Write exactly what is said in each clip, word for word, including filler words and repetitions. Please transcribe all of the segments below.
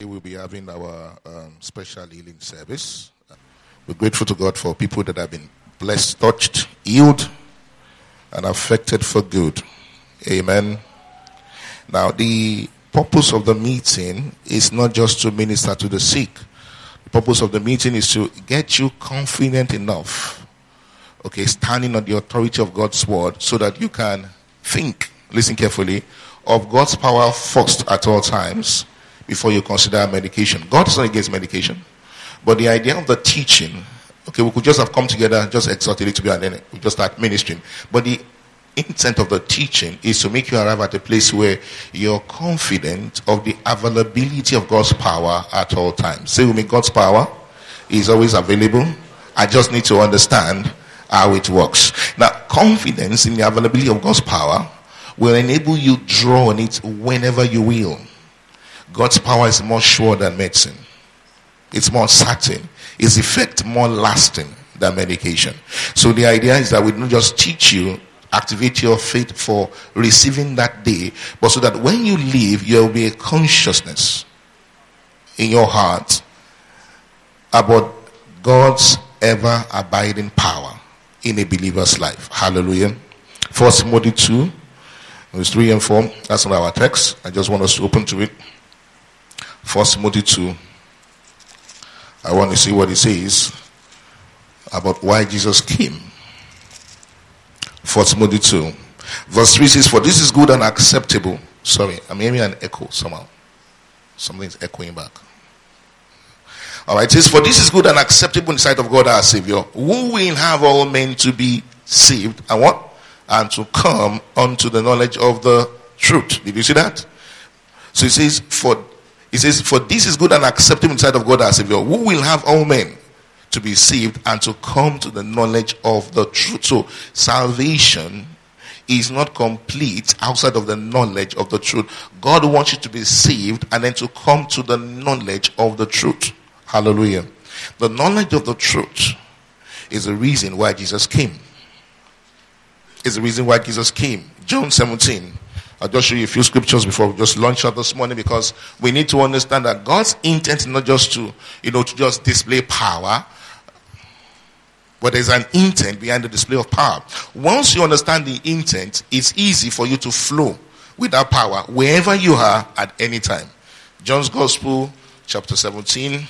we'll be having our um, special healing service. We're grateful to God for people that have been blessed, touched, healed, and affected for good. Amen. Now, the purpose of the meeting is not just to minister to the sick. The purpose of the meeting is to get you confident enough, okay, standing on the authority of God's word so that you can think, listen carefully, of God's power first at all times before you consider medication. God is not against medication, but the idea of the teaching, okay, we could just have come together, just exhort it to be, and then we just start ministering. But the intent of the teaching is to make you arrive at a place where you're confident of the availability of God's power at all times. Say with me, God's power is always available. I just need to understand how it works. Now, confidence in the availability of God's power will enable you to draw on it whenever you will. God's power is more sure than medicine. It's more certain. Its effect more lasting than medication. So the idea is that we don't just teach you, activate your faith for receiving that day, but so that when you leave, there will be a consciousness in your heart about God's ever abiding power in a believer's life. Hallelujah. First Timothy two, verse three and four. That's not our text. I just want us to open to it. First Timothy two. I want to see what it says about why Jesus came. First Timothy two. Verse three says, for this is good and acceptable. Sorry, I'm hearing an echo somehow. Something's echoing back. Alright, it says, for this is good and acceptable in the sight of God our Savior, who will have all men to be saved, and what? And to come unto the knowledge of the truth. Did you see that? So it says, for it says, for this is good and acceptable in the sight of God our Savior, who will have all men to be saved and to come to the knowledge of the truth. So salvation is not complete outside of the knowledge of the truth. God wants you to be saved and then to come to the knowledge of the truth. Hallelujah. The knowledge of the truth is the reason why Jesus came. Is the reason why Jesus came. John seventeen. I'll just show you a few scriptures before we just launch out this morning, because we need to understand that God's intent is not just to, you know, to just display power, but there's an intent behind the display of power. Once you understand the intent, it's easy for you to flow with that power wherever you are at any time. John's Gospel, chapter seventeen,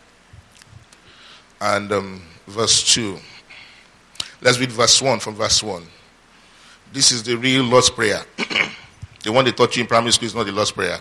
and um, verse two. Let's read verse one from verse one. This is the real Lord's Prayer. The one they taught you in primary school is not the Lord's Prayer.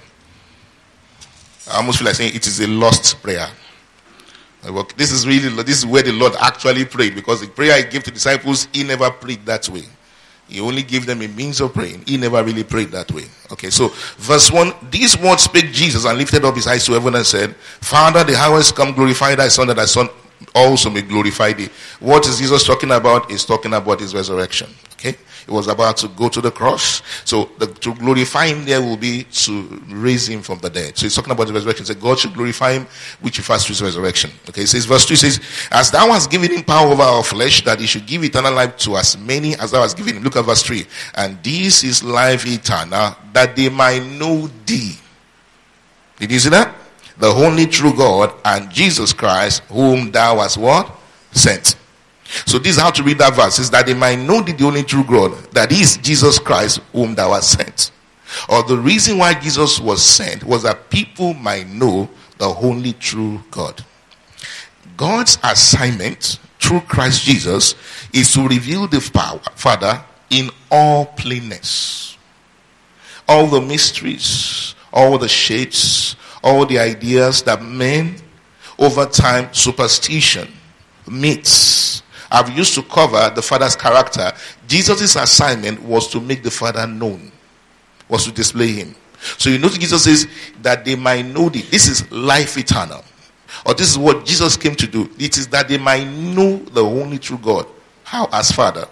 I almost feel like saying it is a lost prayer. This is really, this is where the Lord actually prayed, because the prayer he gave to disciples, he never prayed that way. He only gave them a means of praying. He never really prayed that way. Okay, so verse one, these words spake Jesus and lifted up his eyes to heaven and said, Father, the hour is come, glorify thy Son, that thy Son also may glorify thee. What is Jesus talking about? He's talking about his resurrection. Okay, it was about to go to the cross. So the, to glorify him there will be to raise him from the dead. So he's talking about the resurrection. So God should glorify him, which refers to his resurrection. Okay, it says verse two says, as thou hast given him power over our flesh, that he should give eternal life to as many as thou hast given him. Look at verse three. And this is life eternal, that they might know thee. Did you see that? The only true God, and Jesus Christ, whom thou hast what? Sent. So this is how to read that verse, is that they might know thee, the only true God, that is Jesus Christ, whom thou hast sent. Or the reason why Jesus was sent was that people might know the only true God. God's assignment through Christ Jesus is to reveal the power, Father, in all plainness. All the mysteries, all the shapes, all the ideas that men, over time, superstition, myths, have used to cover the Father's character. Jesus' assignment was to make the Father known, was to display him. So you notice Jesus says that they might know thee. This is life eternal. Or this is what Jesus came to do. It is that they might know the only true God. How? As Father.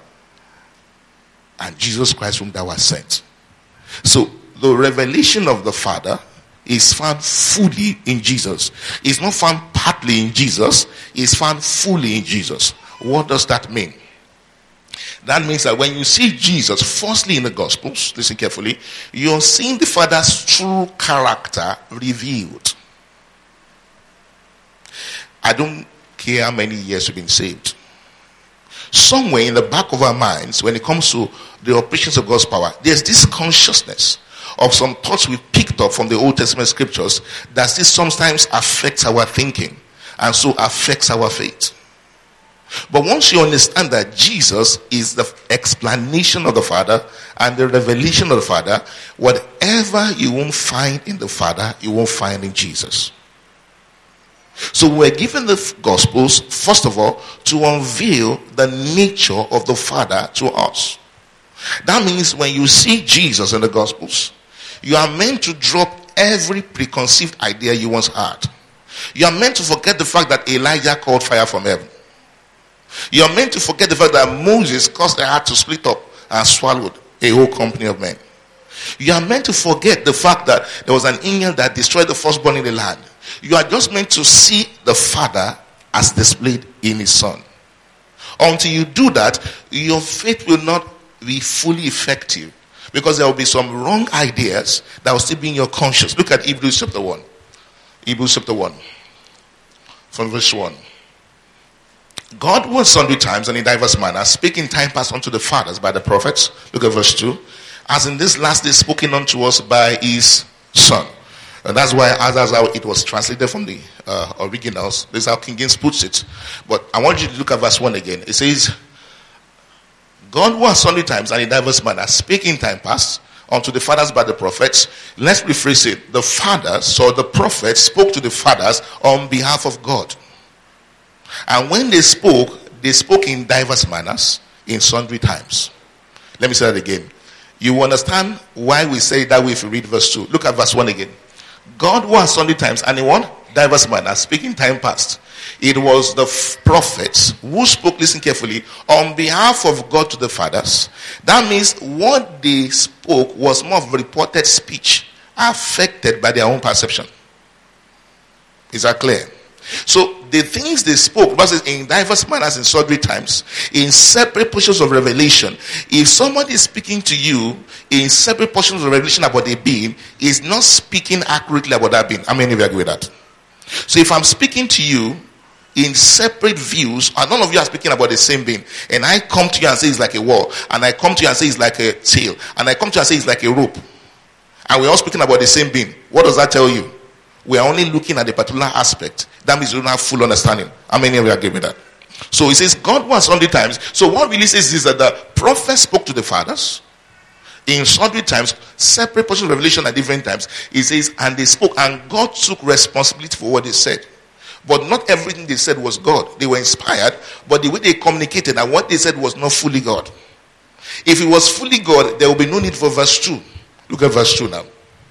And Jesus Christ whom thou hast sent. So the revelation of the Father is found fully in Jesus. It's not found partly in Jesus. It's found fully in Jesus. What does that mean? That means that when you see Jesus, firstly in the Gospels, listen carefully, you're seeing the Father's true character revealed. I don't care how many years you've been saved. Somewhere in the back of our minds, when it comes to the operations of God's power, there's this consciousness of some thoughts we picked up from the Old Testament scriptures that still sometimes affects our thinking and so affects our faith. But once you understand that Jesus is the explanation of the Father and the revelation of the Father, whatever you won't find in the Father, you won't find in Jesus. So we're given the Gospels, first of all, to unveil the nature of the Father to us. That means when you see Jesus in the Gospels, you are meant to drop every preconceived idea you once had. You are meant to forget the fact that Elijah called fire from heaven. You are meant to forget the fact that Moses caused the heart to split up and swallowed a whole company of men. You are meant to forget the fact that there was an angel that destroyed the firstborn in the land. You are just meant to see the Father as displayed in his Son. Until you do that, your faith will not be fully effective, because there will be some wrong ideas that will still be in your conscience. Look at Hebrews chapter one. Hebrews chapter one. From verse one. God was sundry times and in diverse manners speaking time past unto the fathers by the prophets. Look at verse two. As in this last day spoken unto us by his Son. And that's why as that's how it was translated from the uh, originals. This is how King James puts it. But I want you to look at verse one again. It says, God was sundry times and in diverse manners speaking time past unto the fathers by the prophets. Let's rephrase it. The fathers or the prophets spoke to the fathers on behalf of God. And when they spoke, they spoke in diverse manners in sundry times. Let me say that again. You understand why we say that way if you read verse two. Look at verse one again. God was sundry times and in one diverse manners speaking time past. It was the f- prophets who spoke, listen carefully, on behalf of God to the fathers. That means what they spoke was more of reported speech affected by their own perception. Is that clear? So the things they spoke, verses in diverse manners in sundry times, in separate portions of revelation. If somebody is speaking to you in separate portions of revelation about a being, is not speaking accurately about that being. How many of you agree with that? So if I'm speaking to you in separate views, and none of you are speaking about the same being, and I come to you and say it's like a wall, and I come to you and say it's like a tail, and I come to you and say it's like a rope, and we're all speaking about the same being, what does that tell you? We are only looking at a particular aspect. That means you don't have full understanding. How many of you agree with that? So it says God was sundry times. So what really says is that the prophets spoke to the fathers in sundry times, separate portions of revelation at different times. It says, and they spoke, and God took responsibility for what they said. But not everything they said was God. They were inspired, but the way they communicated and what they said was not fully God. If it was fully God, there will be no need for verse two. Look at verse two now.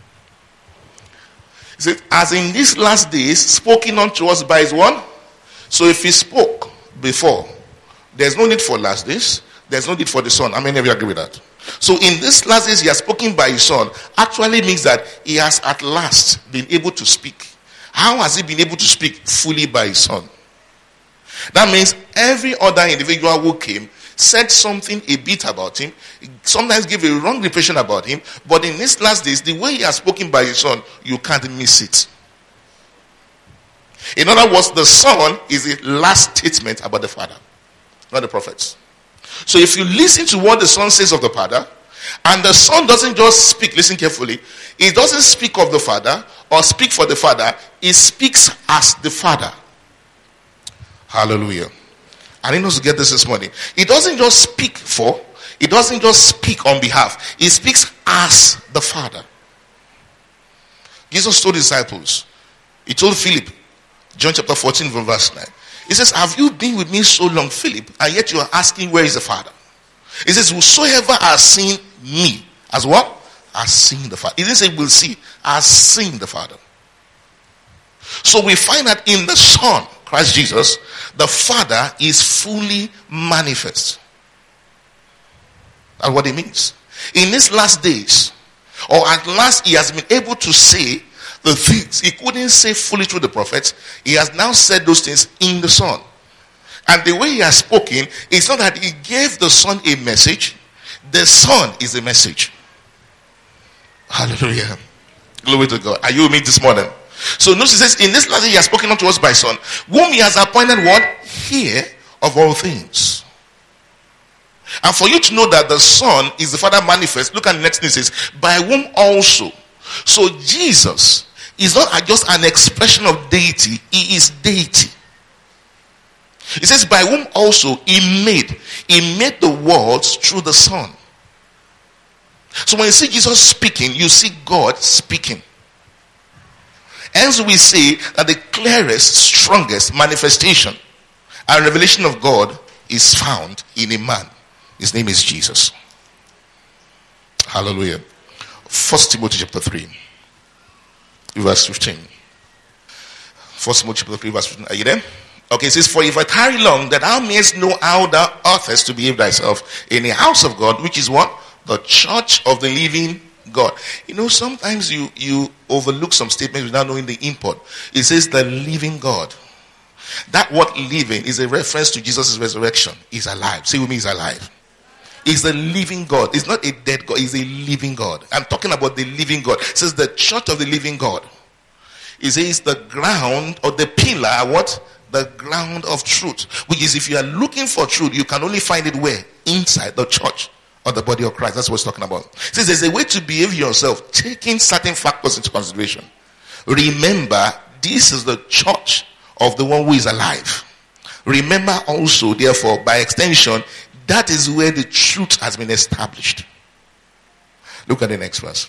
It says, as in these last days, spoken unto us by his one. So if he spoke before, there's no need for last days. There's no need for the Son. How many of you agree with that? So in these last days, he has spoken by his Son. Actually means that he has at last been able to speak. How has he been able to speak? Fully by his Son. That means every other individual who came said something a bit about him, sometimes give a wrong impression about him, but in these last days, the way he has spoken by his Son, you can't miss it. In other words, the Son is the last statement about the Father, not the prophets. So if you listen to what the Son says of the Father, and the Son doesn't just speak, listen carefully, he doesn't speak of the Father or speak for the Father, he speaks as the Father. Hallelujah. I need us to get this this morning. He doesn't just speak for, he doesn't just speak on behalf, he speaks as the Father. Jesus told his disciples, he told Philip, John chapter fourteen verse nine, he says, have you been with me so long, Philip, and yet you are asking where is the Father? He says, whosoever has seen me, as what? Has seen the Father. He didn't say will see, has seen the Father. So we find that in the Son, Christ Jesus, the Father is fully manifest. That's what it means. In these last days, or at last he has been able to say the things he couldn't say fully through the prophets. He has now said those things in the Son. And the way he has spoken is not that he gave the Son a message. The Son is a message. Hallelujah. Glory to God. Are you with me this morning? So notice it says, in this letter he has spoken unto us by son, whom he has appointed what? Heir of all things. And for you to know that the Son is the Father manifest, look at the next thing, it says, by whom also. So Jesus is not just an expression of deity, he is deity. It says, by whom also he made. He made the worlds through the Son. So when you see Jesus speaking, you see God speaking. Hence we say that the clearest, strongest manifestation and revelation of God is found in a man. His name is Jesus. Hallelujah. First Timothy chapter three, verse fifteen. First Timothy chapter three, verse fifteen. Are you there? Okay, it says, for if I tarry long, that thou mayest know how thou oughtest to behave thyself in the house of God, which is what? The church of the living God. You know, sometimes you, you overlook some statements without knowing the import. It says the living God. That word living is a reference to Jesus' resurrection. He's alive. Say with me, he's alive. He's the living God. It's not a dead God. He's a living God. I'm talking about the living God. It says the church of the living God. It says the ground or the pillar, what? The ground of truth. Which is, if you are looking for truth, you can only find it where? Inside the church or the body of Christ. That's what it's talking about. It says there's a way to behave yourself, taking certain factors into consideration. Remember, this is the church of the one who is alive. Remember also, therefore, by extension, that is where the truth has been established. Look at the next verse.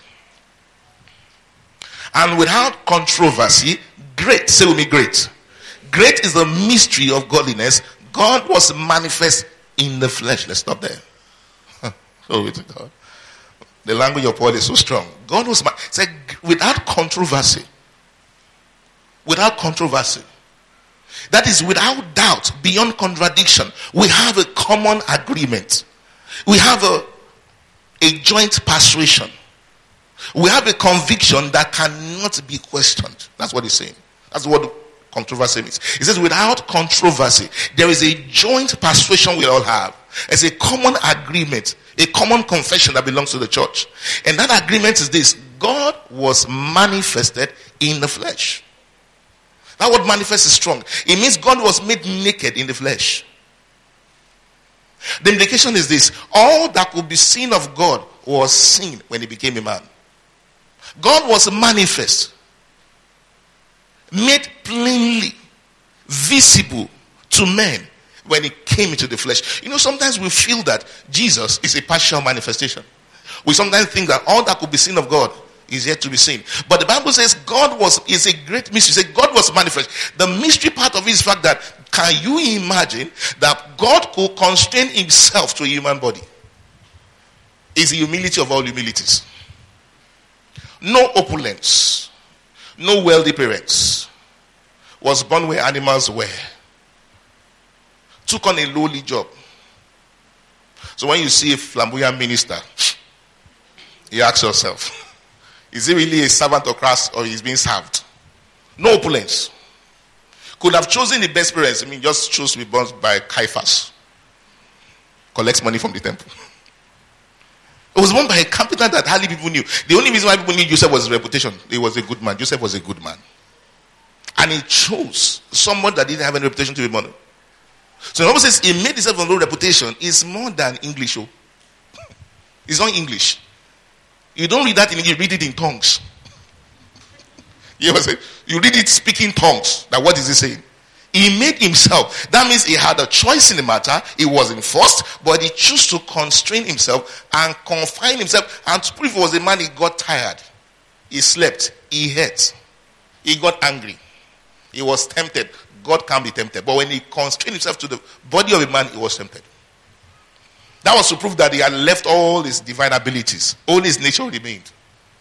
And without controversy, great, say with me, great. Great is the mystery of godliness. God was manifest in the flesh. Let's stop there. Glory to God. The language of Paul is so strong. God was ma- say, without controversy. Without controversy. That is without doubt, beyond contradiction. We have a common agreement. We have a, a joint persuasion. We have a conviction that cannot be questioned. That's what he's saying. That's what controversy means. He says without controversy, there is a joint persuasion we all have. It's a common agreement, a common confession that belongs to the church. And that agreement is this: God was manifested in the flesh. That word manifest is strong. It means God was made naked in the flesh. The implication is this: all that could be seen of God was seen when he became a man. God was manifest, made plainly visible to men when he came into the flesh. You know, sometimes we feel that Jesus is a partial manifestation. We sometimes think that all that could be seen of God is yet to be seen. But the Bible says God was is a great mystery. It says God was manifest. The mystery part of it is the fact that, can you imagine that God could constrain himself to a human body? It's the humility of all humilities. No opulence, no wealthy parents, was born where animals were, took on a lowly job. So when you see a flamboyant minister, you ask yourself, is he really a servant of Christ or he's being served? No opulence. Could have chosen the best parents. I mean, just chose to be born by Caiaphas. Collects money from the temple. It was born by a carpenter that hardly people knew. The only reason why people knew Joseph was his reputation. He was a good man. Joseph was a good man. And he chose someone that didn't have any reputation to be born. So the Bible says he made himself a low reputation. It's more than English. Oh. It's not English. You don't read that in English, you read it in tongues. You ever say? You read it speaking tongues. Now what is he saying? He made himself. That means he had a choice in the matter. He wasn't forced, but he chose to constrain himself and confine himself. And to prove he was a man, he got tired. He slept. He ate. He got angry. He was tempted. God can't be tempted. But when he constrained himself to the body of a man, he was tempted. That was to prove that he had left all his divine abilities. Only his nature remained.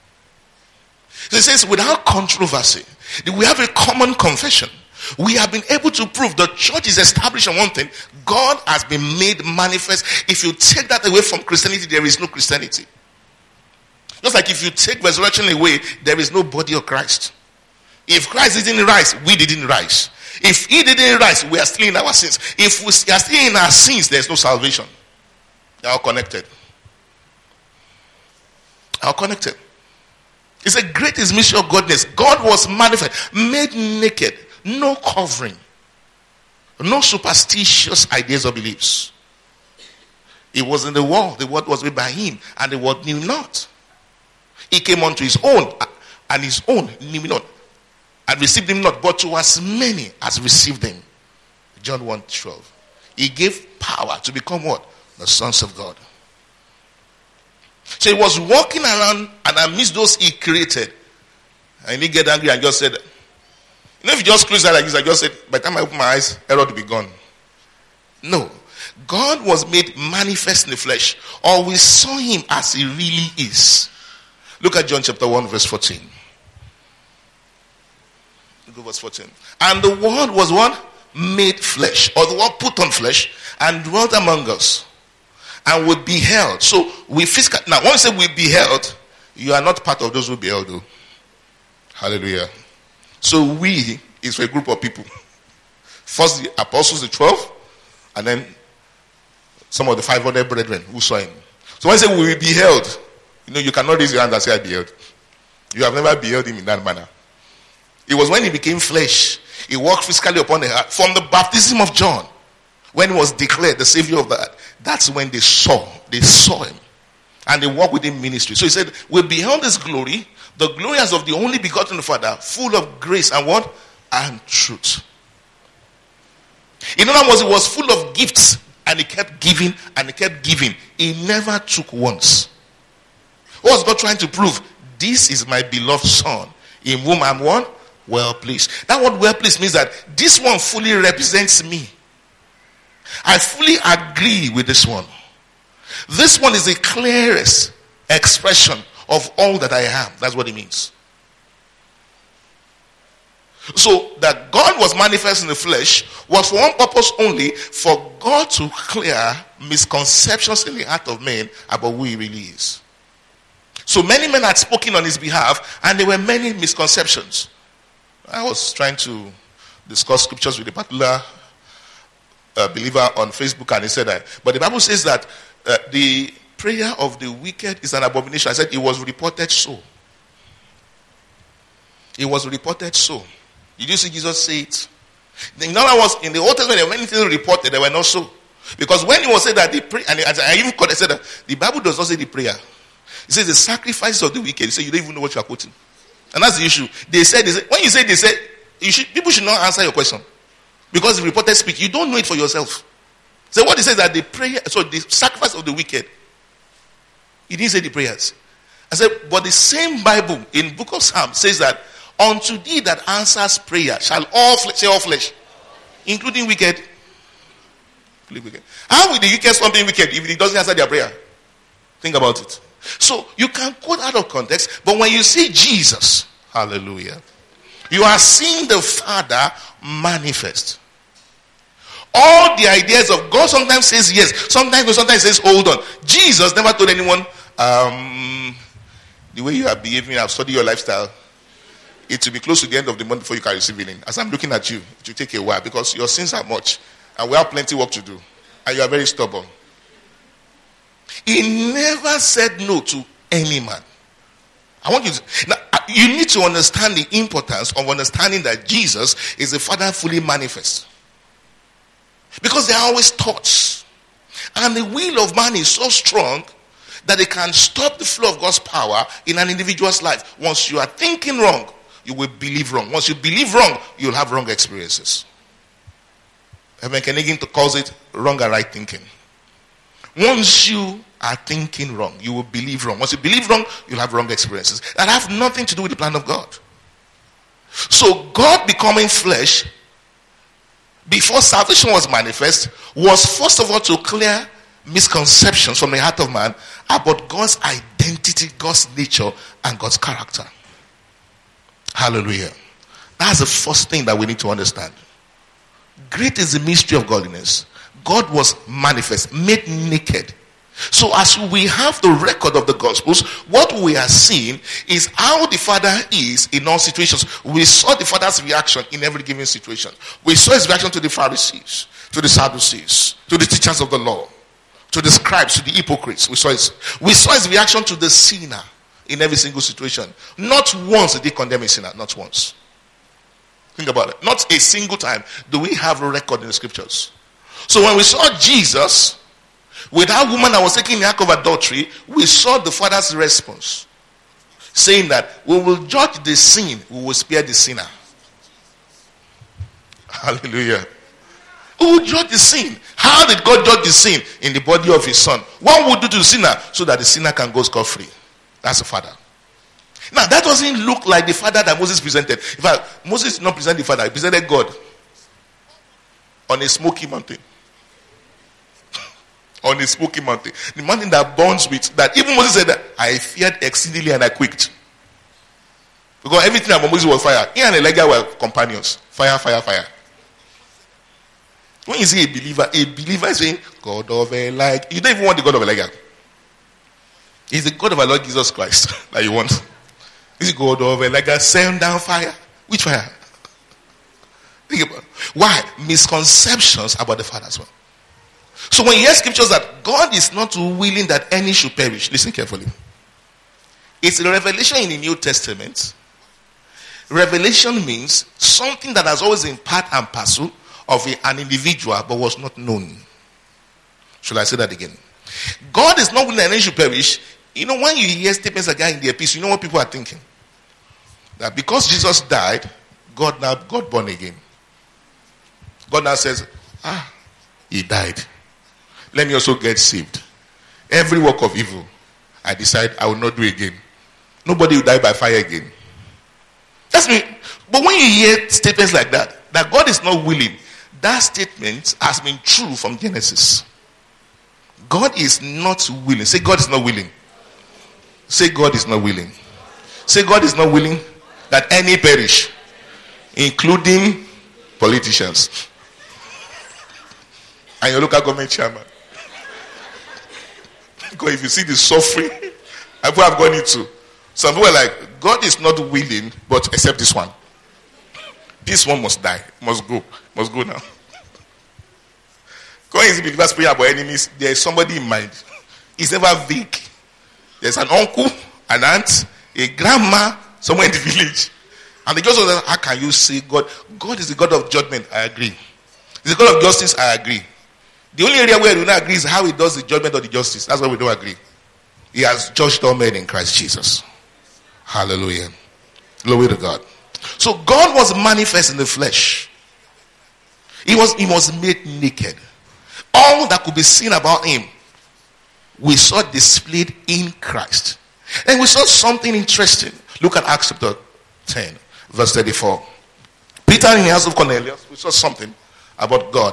So it says, without controversy, we have a common confession. We have been able to prove the church is established on one thing. God has been made manifest. If you take that away from Christianity, there is no Christianity. Just like if you take resurrection away, there is no body of Christ. If Christ didn't rise, we didn't rise. If he didn't rise, we are still in our sins. If we are still in our sins, there is no salvation. They are all connected. They are all connected. It's a greatest mystery of godliness. God was manifest, made naked, no covering, no superstitious ideas or beliefs. He was in the world, the word was made by him, and the word knew not. He came unto his own, and his own knew not, and received him not, but to as many as received him. John one twelve. He gave power to become what? The sons of God. So he was walking around, and amidst those he created, and he get angry and just said, you know, if you just close that like this, I just said, by the time I open my eyes, error to be gone. No. God was made manifest in the flesh, or we saw him as he really is. Look at John chapter one, verse fourteen. Look at verse fourteen. And the word was what? Made flesh, or the word put on flesh, and dwelt among us. And we beheld. So we physical. Now, once we beheld, you are not part of those who beheld, though. Hallelujah. So we is for a group of people. First the apostles, the twelve, and then some of the five hundred brethren who saw him. So when I say we beheld, you know, you cannot raise your hand and say I beheld. You have never beheld him in that manner. It was when he became flesh. He walked physically upon the earth. From the baptism of John, when he was declared the Savior of the earth, that's when they saw. They saw him. And they walked with him in ministry. So he said, we beheld his glory, the glory as of the only begotten Father, full of grace and what? And truth. In other words, he was full of gifts, and he kept giving, and he kept giving. He never took once. What was God trying to prove? This is my beloved Son, in whom I'm one well pleased. That word well pleased means that this one fully represents me. I fully agree with this one. This one is the clearest expression of all that I am. That's what it means. So that God was manifest in the flesh was for one purpose only, for God to clear misconceptions in the heart of men about who he really is. So many men had spoken on his behalf, and there were many misconceptions. I was trying to discuss scriptures with a particular uh, believer on Facebook, and he said that, but the Bible says that uh, the prayer of the wicked is an abomination. I said it was reported so. It was reported so. Did you see Jesus say it? In other words, in the Old Testament, there were many things reported, they were not so. Because when he was said that the prayer, and I even caught, I said that the Bible does not say the prayer. It says the sacrifice of the wicked. You say you don't even know what you are quoting. And that's the issue. They said, they said when you say they said, you should, people should not answer your question. Because the reported speech, you don't know it for yourself. So what he says that the prayer, so the sacrifice of the wicked, he didn't say the prayers. I said, but the same Bible in book of Psalms says that unto thee that answers prayer shall all flesh, say all flesh, including wicked. wicked. How will the wicked stop being wicked if he doesn't answer their prayer? Think about it. So you can quote out of context, but when you see Jesus, hallelujah, you are seeing the Father manifest. All the ideas of God sometimes says yes, sometimes sometimes says hold on. Jesus never told anyone, um, the way you are behaving, I've studied your lifestyle. It will be close to the end of the month before you can receive healing. As I'm looking at you, it will take a while because your sins are much and we have plenty of work to do. And you are very stubborn. He never said no to any man. I want you to, now, you need to understand the importance of understanding that Jesus is the Father fully manifest. Because there are always thoughts. And the will of man is so strong that it can stop the flow of God's power in an individual's life. Once you are thinking wrong, you will believe wrong. Once you believe wrong, you'll have wrong experiences. Evan Kenegin calls it wrong and right thinking. Once you are thinking wrong, you will believe wrong. Once you believe wrong, you'll have wrong experiences that have nothing to do with the plan of God. So God becoming flesh, before salvation was manifest, was first of all to clear misconceptions from the heart of man about God's identity, God's nature, and God's character. Hallelujah. That's the first thing that we need to understand. Great is the mystery of godliness. God was manifest, made naked. So as we have the record of the Gospels, what we are seeing is how the Father is in all situations. We saw the Father's reaction in every given situation. We saw his reaction to the Pharisees, to the Sadducees, to the teachers of the law, to the scribes, to the hypocrites. We saw his, we saw his reaction to the sinner. in every single situation. Not once did he condemn a sinner. Not once. Think about it. Not a single time do we have a record in the scriptures. So when we saw Jesus with that woman that was taking the act of adultery, we saw the Father's response, saying that we will judge the sin, we will spare the sinner. Hallelujah. We will judge the sin. How did God judge the sin? In the body of his son. What would do to the sinner so that the sinner can go scot-free? That's the Father. Now that doesn't look like the Father that Moses presented. In fact, Moses did not present the Father, he presented God on a smoky mountain. On a smoky mountain. The mountain that burns with, that even Moses said that I feared exceedingly and I quaked. Because everything about Moses was fire. He and Elijah were companions. Fire, fire, fire. When you see a believer, a believer is saying, God of Elijah. You don't even want the God of Elijah. It's the God of our Lord Jesus Christ that you want. It's the God of Elijah. Send down fire. Which fire? Think about it. Why? Misconceptions about the Father as well. So when you hear scriptures that God is not willing that any should perish, listen carefully. It's a revelation in the New Testament. Revelation means something that has always been part and parcel of a, an individual but was not known. Should I say that again? God is not willing that any should perish. You know, when you hear statements like that in the epistle, you know what people are thinking? That because Jesus died, God now got born again. God now says, ah, he died. Let me also get saved. Every work of evil, I decide I will not do again. Nobody will die by fire again. That's me. But when you hear statements like that, that God is not willing, that statement has been true from Genesis. God is not willing. Say God is not willing. Say God is not willing. Say God is not willing that any perish, including politicians and your local government chairman. Because if you see the suffering people have gone into, some people are like, God is not willing, but except this one. This one must die, must go, must go now. Going into believers praying about enemies, there is somebody in mind. It's never vague. There's an uncle, an aunt, a grandma, somewhere in the village. And they just say, how can you say God? God is the God of judgment. I agree. He's the God of justice. I agree. The only area where we don't agree is how he does the judgment of the justice. That's why we don't agree. He has judged all men in Christ Jesus. Hallelujah. Glory to God. So God was manifest in the flesh. He was, he was made naked. All that could be seen about him, we saw displayed in Christ. And we saw something interesting. Look at Acts chapter ten, verse thirty-four. Peter in the house of Cornelius, we saw something about God.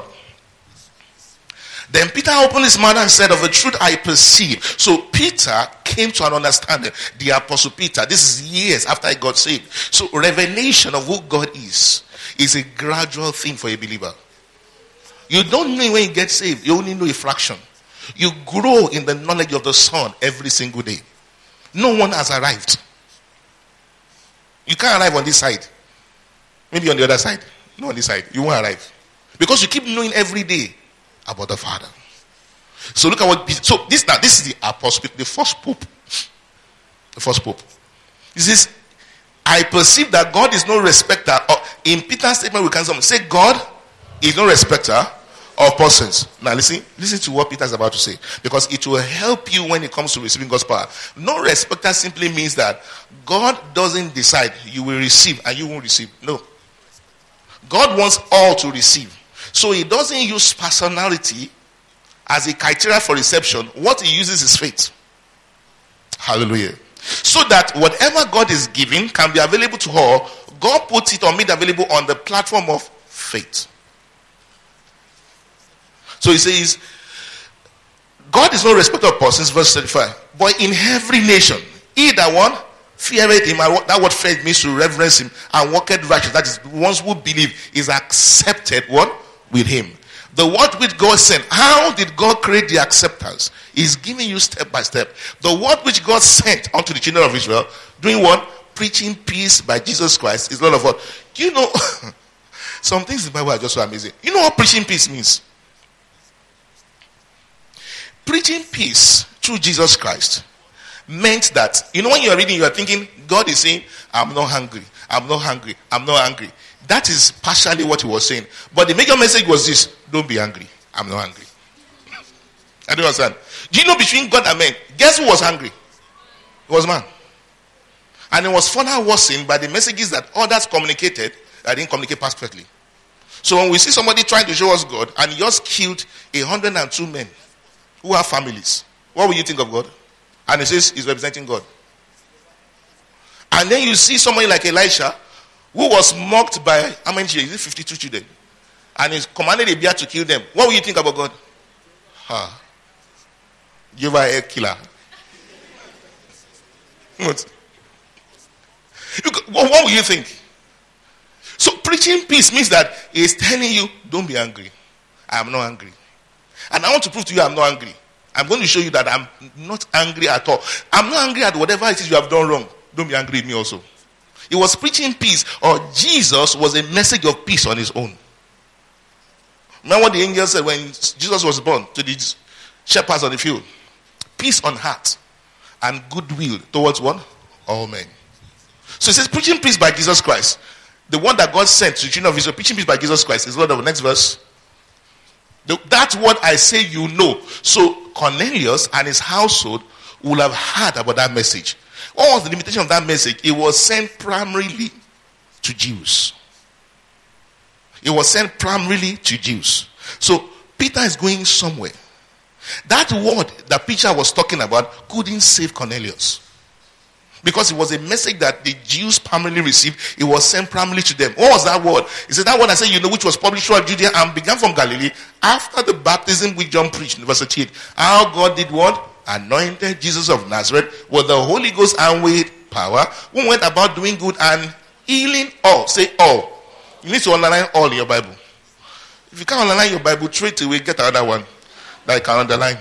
Then Peter opened his mouth and said, of a truth I perceive. So Peter came to an understanding. The apostle Peter, this is years after he got saved. So revelation of who God is is a gradual thing for a believer. You don't know when you get saved. You only know a fraction. You grow in the knowledge of the Son every single day. No one has arrived. You can't arrive on this side. Maybe on the other side. No, on this side. You won't arrive. Because you keep knowing every day about the Father. So look at what, so this now, this is the apostle, the first pope. The first pope. He says, I perceive that God is no respecter. Or in Peter's statement, we can say God is no respecter of persons. Now listen, listen to what Peter is about to say. Because it will help you when it comes to receiving God's power. No respecter simply means that God doesn't decide you will receive and you won't receive. No. God wants all to receive. So he doesn't use personality as a criteria for reception. What he uses is faith. Hallelujah. So that whatever God is giving can be available to all. God puts it or made available on the platform of faith. So he says, God is no respecter of persons, verse thirty-five. But in every nation, he that one feareth him, and that word faith means to reverence him, and walketh righteous. That is, the ones who believe is accepted what? With him. The word which God sent. How did God create the acceptance? He's giving you step by step. The word which God sent unto the children of Israel, doing what? Preaching peace by Jesus Christ is Lord of all. Do you know, some things in the Bible are just so amazing. You know what preaching peace means? Preaching peace through Jesus Christ meant that, you know, when you are reading, you are thinking, God is saying, I'm not hungry, I'm not hungry, I'm not hungry. That is partially what he was saying. But the major message was this: don't be angry, I'm not hungry. I don't understand. Do you know between God and man, guess who was hungry? It was man. And it was further worsened by the messages that others communicated that didn't communicate perfectly. So when we see somebody trying to show us God and he just killed a hundred and two men who have families, what will you think of God? And he says he's representing God. And then you see somebody like Elisha who was mocked by how many children? Is it fifty-two children? And he commanded a bear to kill them. What will you think about God? Ha. You are a killer. What? What will you think? So preaching peace means that he is telling you, don't be angry. I am not angry. And I want to prove to you I'm not angry. I'm going to show you that I'm not angry at all. I'm not angry at whatever it is you have done wrong. Don't be angry with me also. He was preaching peace, or Jesus was a message of peace on his own. Remember what the angel said when Jesus was born to the shepherds on the field? Peace on heart and goodwill towards what? All men. So it says preaching peace by Jesus Christ. The one that God sent to the children of Israel, preaching peace by Jesus Christ, is Lord of the next verse. The, that's what I say you know. So Cornelius and his household will have heard about that message. What was the limitation of that message? It was sent primarily to Jews. It was sent primarily to Jews. So Peter is going somewhere. That word that Peter was talking about couldn't save Cornelius. Because it was a message that the Jews primarily received. It was sent primarily to them. What was that word? He said that word I said, you know, which was published throughout Judea and began from Galilee after the baptism which John preached in verse eight. How God did what? Anointed Jesus of Nazareth with the Holy Ghost and with power, who went about doing good and healing all. Say all. You need to underline all in your Bible. If you can't underline your Bible, straight away get another one that you can underline.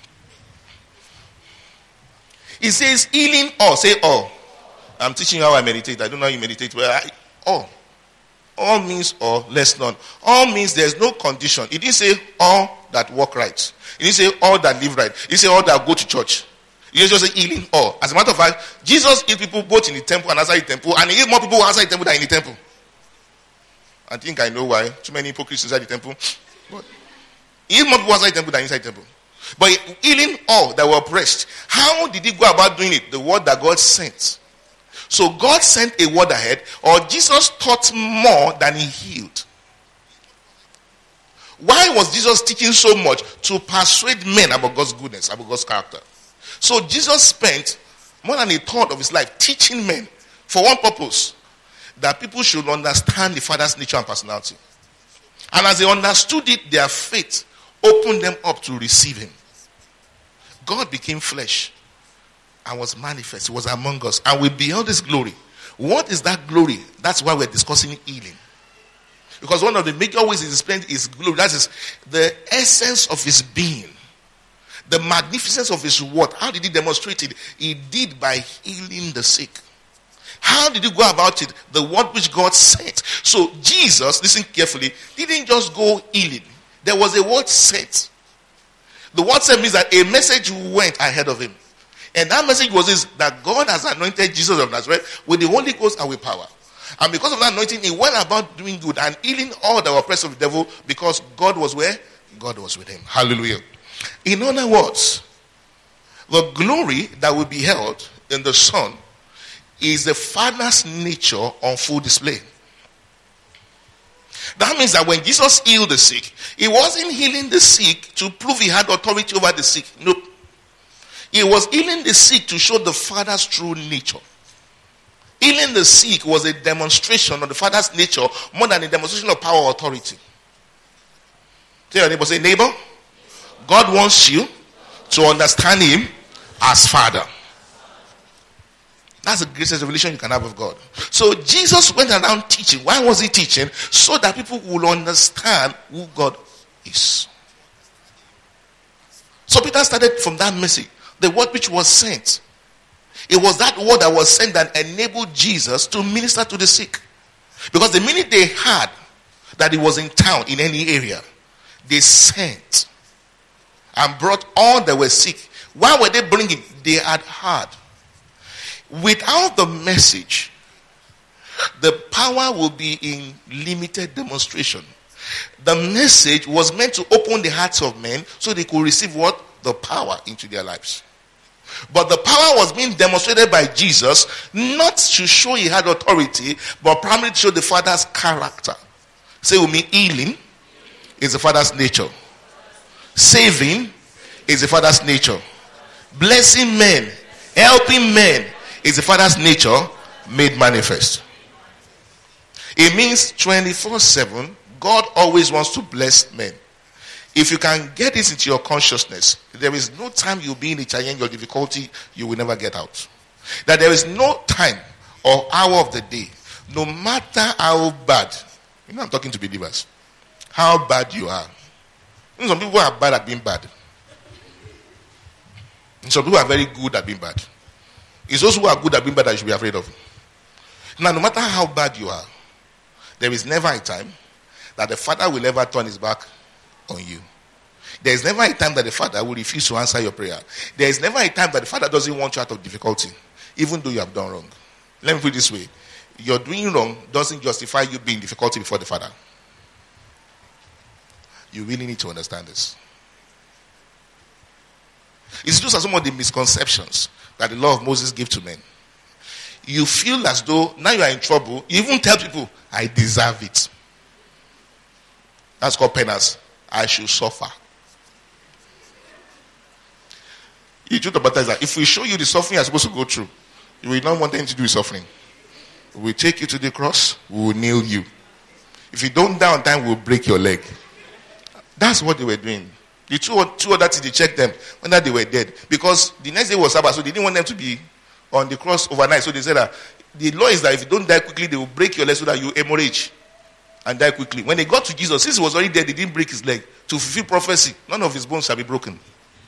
It says healing all. Say all. I'm teaching you how I meditate. I don't know how you meditate. Well, I, all. All means all, less none. All means there's no condition. It didn't say all that walk right. It didn't say all that live right. It didn't say all that go to church. It didn't just say healing all. As a matter of fact, Jesus healed people both in the temple and outside the temple. And he healed more people outside the temple than in the temple. I think I know why. Too many hypocrites inside the temple. But he healed more people outside the temple than inside the temple. But healing all that were oppressed. How did he go about doing it? The word that God sent. So God sent a word ahead, or Jesus taught more than he healed. Why was Jesus teaching so much? To persuade men about God's goodness, about God's character. So Jesus spent more than a third of his life teaching men for one purpose: that people should understand the Father's nature and personality. And as they understood it, their faith opened them up to receive him. God became flesh and was manifest. He was among us. And we beheld his glory. What is that glory? That's why we're discussing healing. Because one of the major ways he explained is glory. That is the essence of his being. The magnificence of his word. How did he demonstrate it? He did by healing the sick. How did he go about it? The word which God sent. So Jesus, listen carefully, didn't just go healing. There was a word sent. The word sent means that a message went ahead of him. And that message was this: that God has anointed Jesus of Nazareth with the Holy Ghost and with power. And because of that anointing, he went about doing good and healing all that were oppressed of the devil, because God was where? God was with him. Hallelujah. In other words, the glory that will be held in the Son is the Father's nature on full display. That means that when Jesus healed the sick, he wasn't healing the sick to prove he had authority over the sick. Nope. He was healing the sick to show the Father's true nature. Healing the sick was a demonstration of the Father's nature more than a demonstration of power or authority. Tell your neighbor, say, neighbor, God wants you to understand him as Father. That's the greatest revelation you can have of God. So Jesus went around teaching. Why was he teaching? So that people will understand who God is. So Peter started from that message. The word which was sent. It was that word that was sent that enabled Jesus to minister to the sick. Because the minute they heard that he was in town in any area, they sent and brought all that were sick Why were they bringing? They had heard. Without the message, the power will be in limited demonstration. The message was meant to open the hearts of men so they could receive what? The power into their lives. But the power was being demonstrated by Jesus, not to show he had authority, but primarily to show the Father's character. Say with me, healing is the Father's nature. Saving is the Father's nature. Blessing men, helping men is the Father's nature made manifest. It means twenty-four seven, God always wants to bless men. If you can get this into your consciousness, there is no time you'll be in a challenge or difficulty you will never get out. That there is no time or hour of the day, no matter how bad, you know I'm talking to believers, how bad you are. You know, some people are bad at being bad. And some people are very good at being bad. It's those who are good at being bad that you should be afraid of. Now, no matter how bad you are, there is never a time that the Father will ever turn his back on you. There is never a time that the Father will refuse to answer your prayer. There is never a time that the Father doesn't want you out of difficulty, even though you have done wrong. Let me put it this way. Your doing wrong doesn't justify you being in difficulty before the Father. You really need to understand this. It's just some of the misconceptions that the law of Moses gave to men. You feel as though now you are in trouble. You even tell people, I deserve it. That's called penance. I should suffer. The truth about that is that if we show you the suffering you're supposed to go through, you will not want anything to do with suffering. We will take you to the cross, we will nail you. If you don't die on time, we will break your leg. That's what they were doing. The two, two other things, they checked them, whether they were dead. Because the next day was Sabbath, so they didn't want them to be on the cross overnight. So they said that the law is that if you don't die quickly, they will break your leg so that you hemorrhage and die quickly. When they got to Jesus, since he was already dead, they didn't break his leg. To fulfill prophecy, none of his bones shall be broken.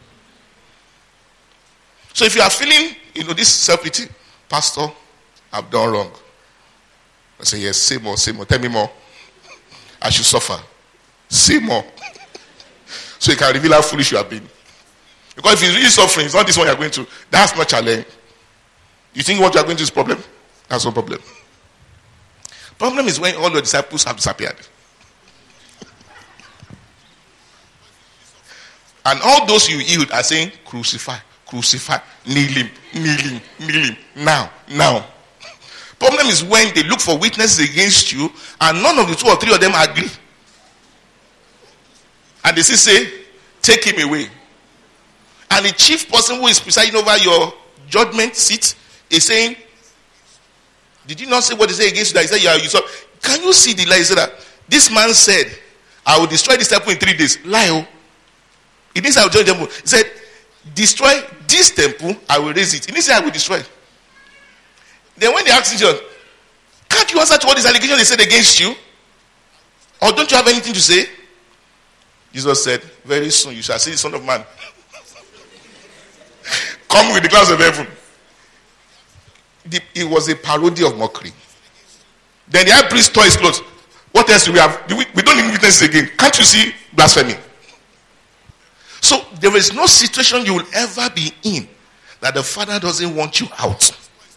So if you are feeling, you know, this self-pity, Pastor, I've done wrong. I say, yes, say more, say more. Tell me more. I should suffer. Say more. So you can reveal how foolish you have been. Because if it's really suffering, it's not this one you are going to. That's not challenge. You think what you are going to is problem? That's no problem. Problem is when all the disciples have disappeared. And all those you healed are saying, crucify, crucify, kneel him, kneel him, kneel him, now, now. Problem is when they look for witnesses against you and none of the two or three of them agree. And they still say, take him away. And the chief person who is presiding over your judgment seat is saying, did you not say what they say against you? That he said, yeah, you saw. Can you see the lie? He said that this man said, I will destroy this temple in three days. Lie. Oh. He didn't say I will destroy the temple. He said, destroy this temple, I will raise it. He didn't say I will destroy. Then when they asked Jesus, can't you answer to all these allegations they said against you? Or don't you have anything to say? Jesus said, very soon you shall see the Son of Man come with the clouds of heaven. The, it was a parody of mockery. Then the high priest tore his clothes. What else do we have? We, we don't need witnesses again. Can't you see blasphemy? So there is no situation you will ever be in that the Father doesn't want you out.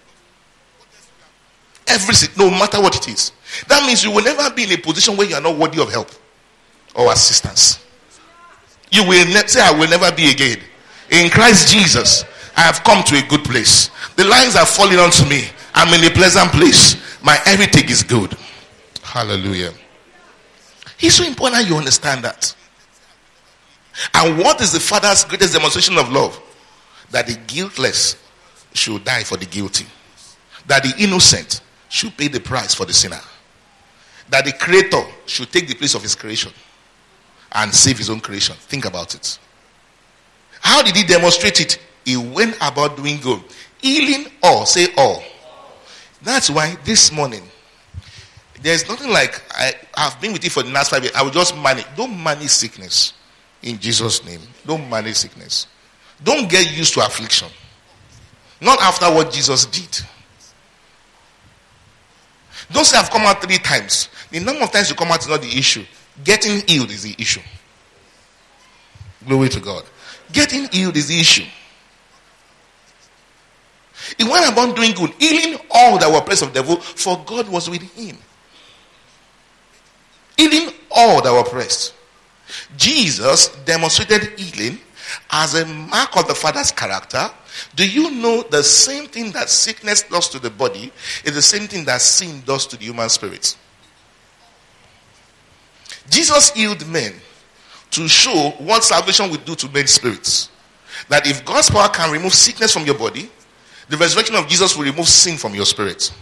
Every no matter what it is. That means you will never be in a position where you are not worthy of help or assistance. You will ne- say, I will never be again. In Christ Jesus, I have come to a good place. The lines are falling onto me. I'm in a pleasant place. My everything is good. Hallelujah. It's so important you understand that. And what is the Father's greatest demonstration of love? That the guiltless should die for the guilty. That the innocent should pay the price for the sinner. That the Creator should take the place of his creation and save his own creation. Think about it. How did he demonstrate it? He went about doing good. Healing all. Say all. That's why this morning, there's nothing like, I, I've been with you for the last five years. I will just manage. Don't manage sickness. In Jesus' name. Don't manage sickness. Don't get used to affliction. Not after what Jesus did. Don't say I've come out three times. The number of times you come out is not the issue. Getting healed is the issue. Glory to God. Getting healed is the issue. He went about doing good, healing all that were oppressed of the devil, for God was with him. Healing all that were oppressed. Jesus demonstrated healing as a mark of the Father's character. Do you know the same thing that sickness does to the body is the same thing that sin does to the human spirit? Jesus healed men to show what salvation will do to men's spirits. That if God's power can remove sickness from your body, the resurrection of Jesus will remove sin from your spirit.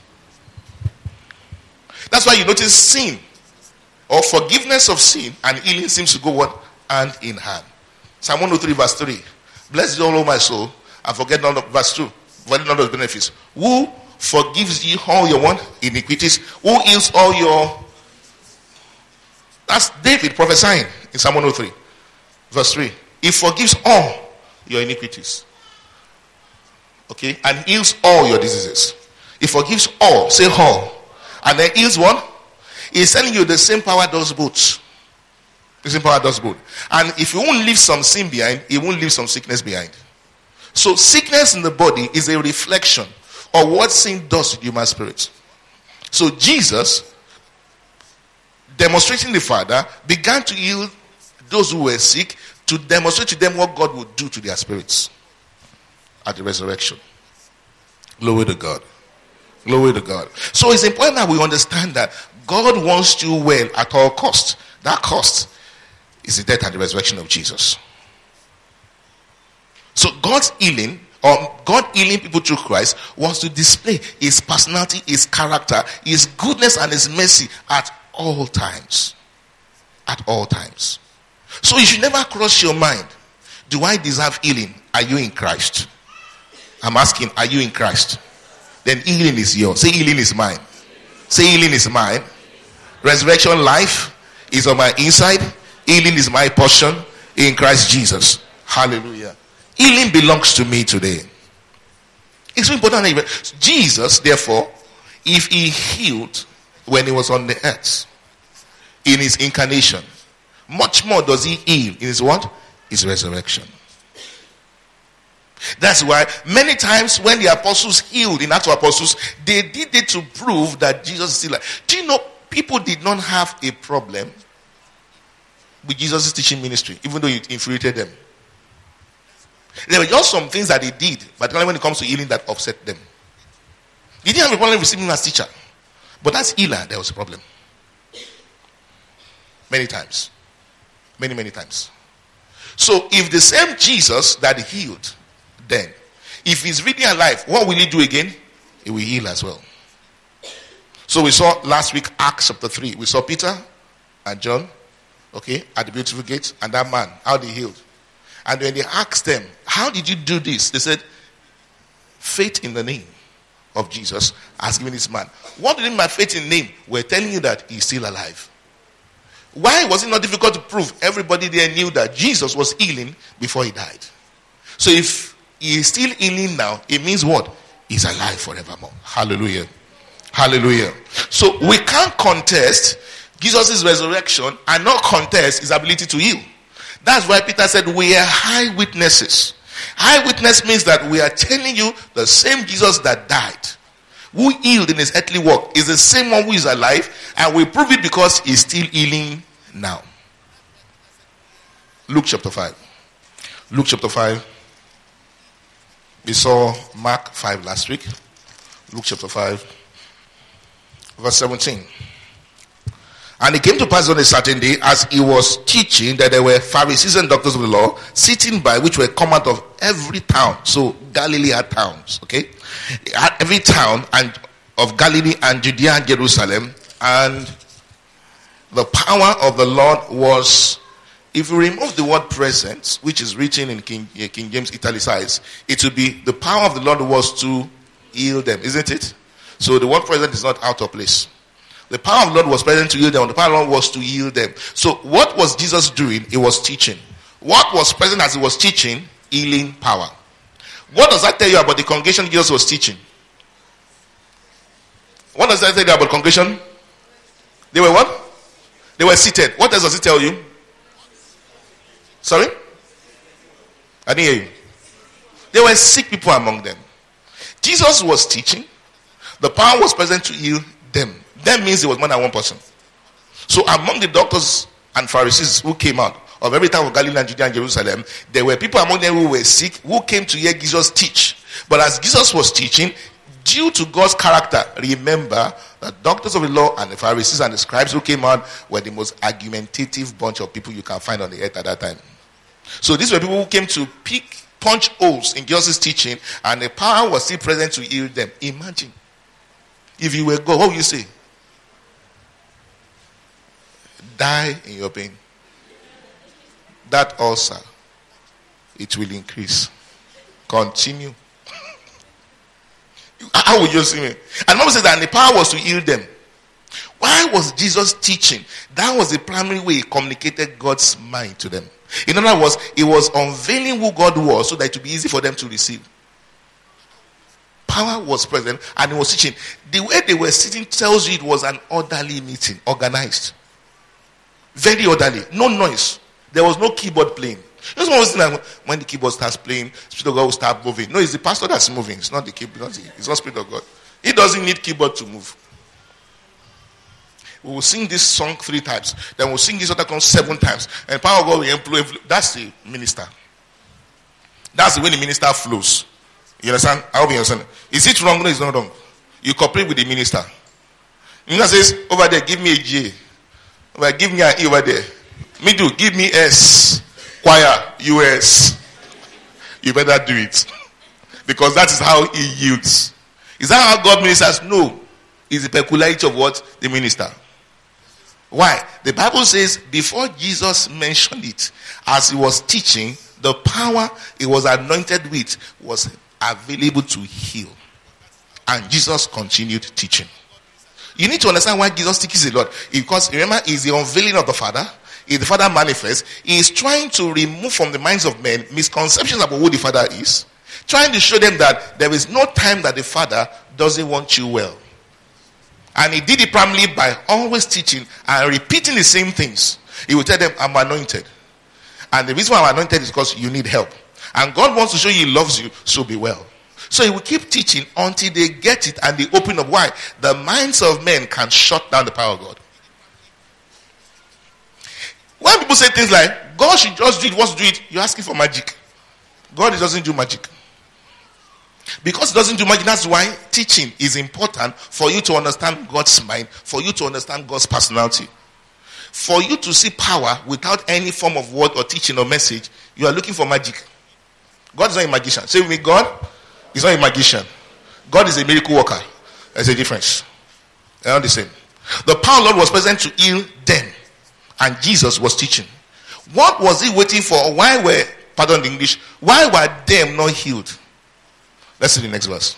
That's why you notice sin or forgiveness of sin and healing seems to go what? Hand in hand. Psalm one oh three verse three. Bless thee, O my soul, and forget not of verse two. Forget not of benefits. Who forgives you all your one iniquities? Who heals all your... That's David prophesying in Psalm one oh three verse three. He forgives all your iniquities. Okay? And heals all your diseases. He forgives all. Say all. And then heals one. He's telling you the same power does both. The same power does both. And if you won't leave some sin behind, he won't leave some sickness behind. So sickness in the body is a reflection of what sin does to the human spirit. So Jesus, demonstrating the Father, began to heal those who were sick to demonstrate to them what God would do to their spirits at the resurrection. Glory to God. Glory to God. So it's important that we understand that God wants you well at all costs. That cost is the death and the resurrection of Jesus. So God's healing, or God healing people through Christ, wants to display his personality, his character, his goodness and his mercy at all times. At all times. So you should never cross your mind, do I deserve healing? Are you in Christ? I'm asking, are you in Christ? Then healing is yours. Say healing is mine. Say healing is mine. Resurrection life is on my inside. Healing is my portion in Christ Jesus. Hallelujah. Healing belongs to me today. It's so important. Jesus, therefore, if he healed when he was on the earth, in his incarnation, much more does he heal in his what? His resurrection. That's why many times when the apostles healed in Acts of Apostles, they did it to prove that Jesus is still alive. Do you know, people did not have a problem with Jesus' teaching ministry, even though it infuriated them. There were just some things that he did, particularly when it comes to healing, that upset them. He didn't have a problem receiving him as teacher. But as healer, there was a problem. Many times. Many, many times. So if the same Jesus that healed then, if he's really alive, what will he do again? He will heal as well. So we saw last week Acts chapter three. We saw Peter and John, okay, at the beautiful gate, and that man, how they healed. And when they asked them, how did you do this? They said, faith in the name of Jesus has given this man. What do you mean by faith in name? We're telling you that he's still alive. Why was it not difficult to prove? Everybody there knew that Jesus was healing before he died. So if he is still healing now, it means what? He's alive forevermore. Hallelujah. Hallelujah. So we can't contest Jesus' resurrection and not contest his ability to heal. That's why Peter said we are high witnesses. High witness means that we are telling you the same Jesus that died, who healed in his earthly work, is the same one who is alive, and we prove it because he's still healing now. Luke chapter five. Luke chapter five. We saw Mark five last week. Luke chapter five, verse seventeen. And it came to pass on a certain day, as he was teaching, that there were Pharisees and doctors of the law sitting by, which were come out of every town. So Galilee had towns, okay? Every town and of Galilee and Judea and Jerusalem. And the power of the Lord was, if you remove the word present, which is written in King, King James italicized, it would be the power of the Lord was to heal them, isn't it? So the word present is not out of place. The power of the Lord was present to heal them. The power of the Lord was to heal them. So what was Jesus doing? He was teaching. What was present as he was teaching? Healing power. What does that tell you about the congregation Jesus was teaching? What does that tell you about the congregation? They were what? They were seated. What else does it tell you? Sorry? I didn't hear you. There were sick people among them. Jesus was teaching. The power was present to heal them. That means it was more than one person. So among the doctors and Pharisees who came out of every town of Galilee and Judea and Jerusalem, there were people among them who were sick, who came to hear Jesus teach. But as Jesus was teaching, due to God's character, remember that doctors of the law and the Pharisees and the scribes who came out were the most argumentative bunch of people you can find on the earth at that time. So these were people who came to pick, punch holes in Jesus' teaching, and the power was still present to heal them. Imagine if you were God, what would you say? Die in your pain. That ulcer, it will increase. Continue. How would you see me? And the Bible says that the power was to heal them. Why was Jesus teaching? That was the primary way he communicated God's mind to them. In other words, he was unveiling who God was so that it would be easy for them to receive. Power was present and he was teaching. The way they were sitting tells you it was an orderly meeting, organized. Very orderly. No noise. There was no keyboard playing. Just one thing that when the keyboard starts playing, Spirit of God will start moving. No, it's the pastor that's moving. It's not the keyboard. It's not Spirit of God. He doesn't need keyboard to move. We will sing this song three times. Then we'll sing this other song seven times. And power of God will employ. That's the minister. That's the way the minister flows. You understand? I hope you understand. Is it wrong? No, it's not wrong. You cooperate with the minister. The minister says, over there, give me a J. Over there, give me an E over there. Me do, give me S. Choir, U S. You better do it. Because that is how he yields. Is that how God ministers? No. It's the peculiarity of what? The minister. Why? The Bible says before Jesus mentioned it, as he was teaching, the power he was anointed with was available to heal. And Jesus continued teaching. You need to understand why Jesus teaches a lot. Because remember, it's the unveiling of the Father. If the Father manifests, he is trying to remove from the minds of men misconceptions about who the Father is. Trying to show them that there is no time that the Father doesn't want you well. And he did it primarily by always teaching and repeating the same things. He will tell them, I'm anointed. And the reason why I'm anointed is because you need help. And God wants to show you he loves you, so be well. So he will keep teaching until they get it and they open up. Why? The minds of men can shut down the power of God. When people say things like, God should just do it, wants to do it, you're asking for magic. God doesn't do magic. Because he doesn't do magic, that's why teaching is important for you to understand God's mind, for you to understand God's personality. For you to see power without any form of word or teaching or message, you are looking for magic. God is not a magician. Say with me, God is not a magician. God is a miracle worker. There's a difference. They're not the same. The power of the Lord was present to heal them. And Jesus was teaching. What was he waiting for? Why were, pardon the English, why were them not healed? Let's see the next verse.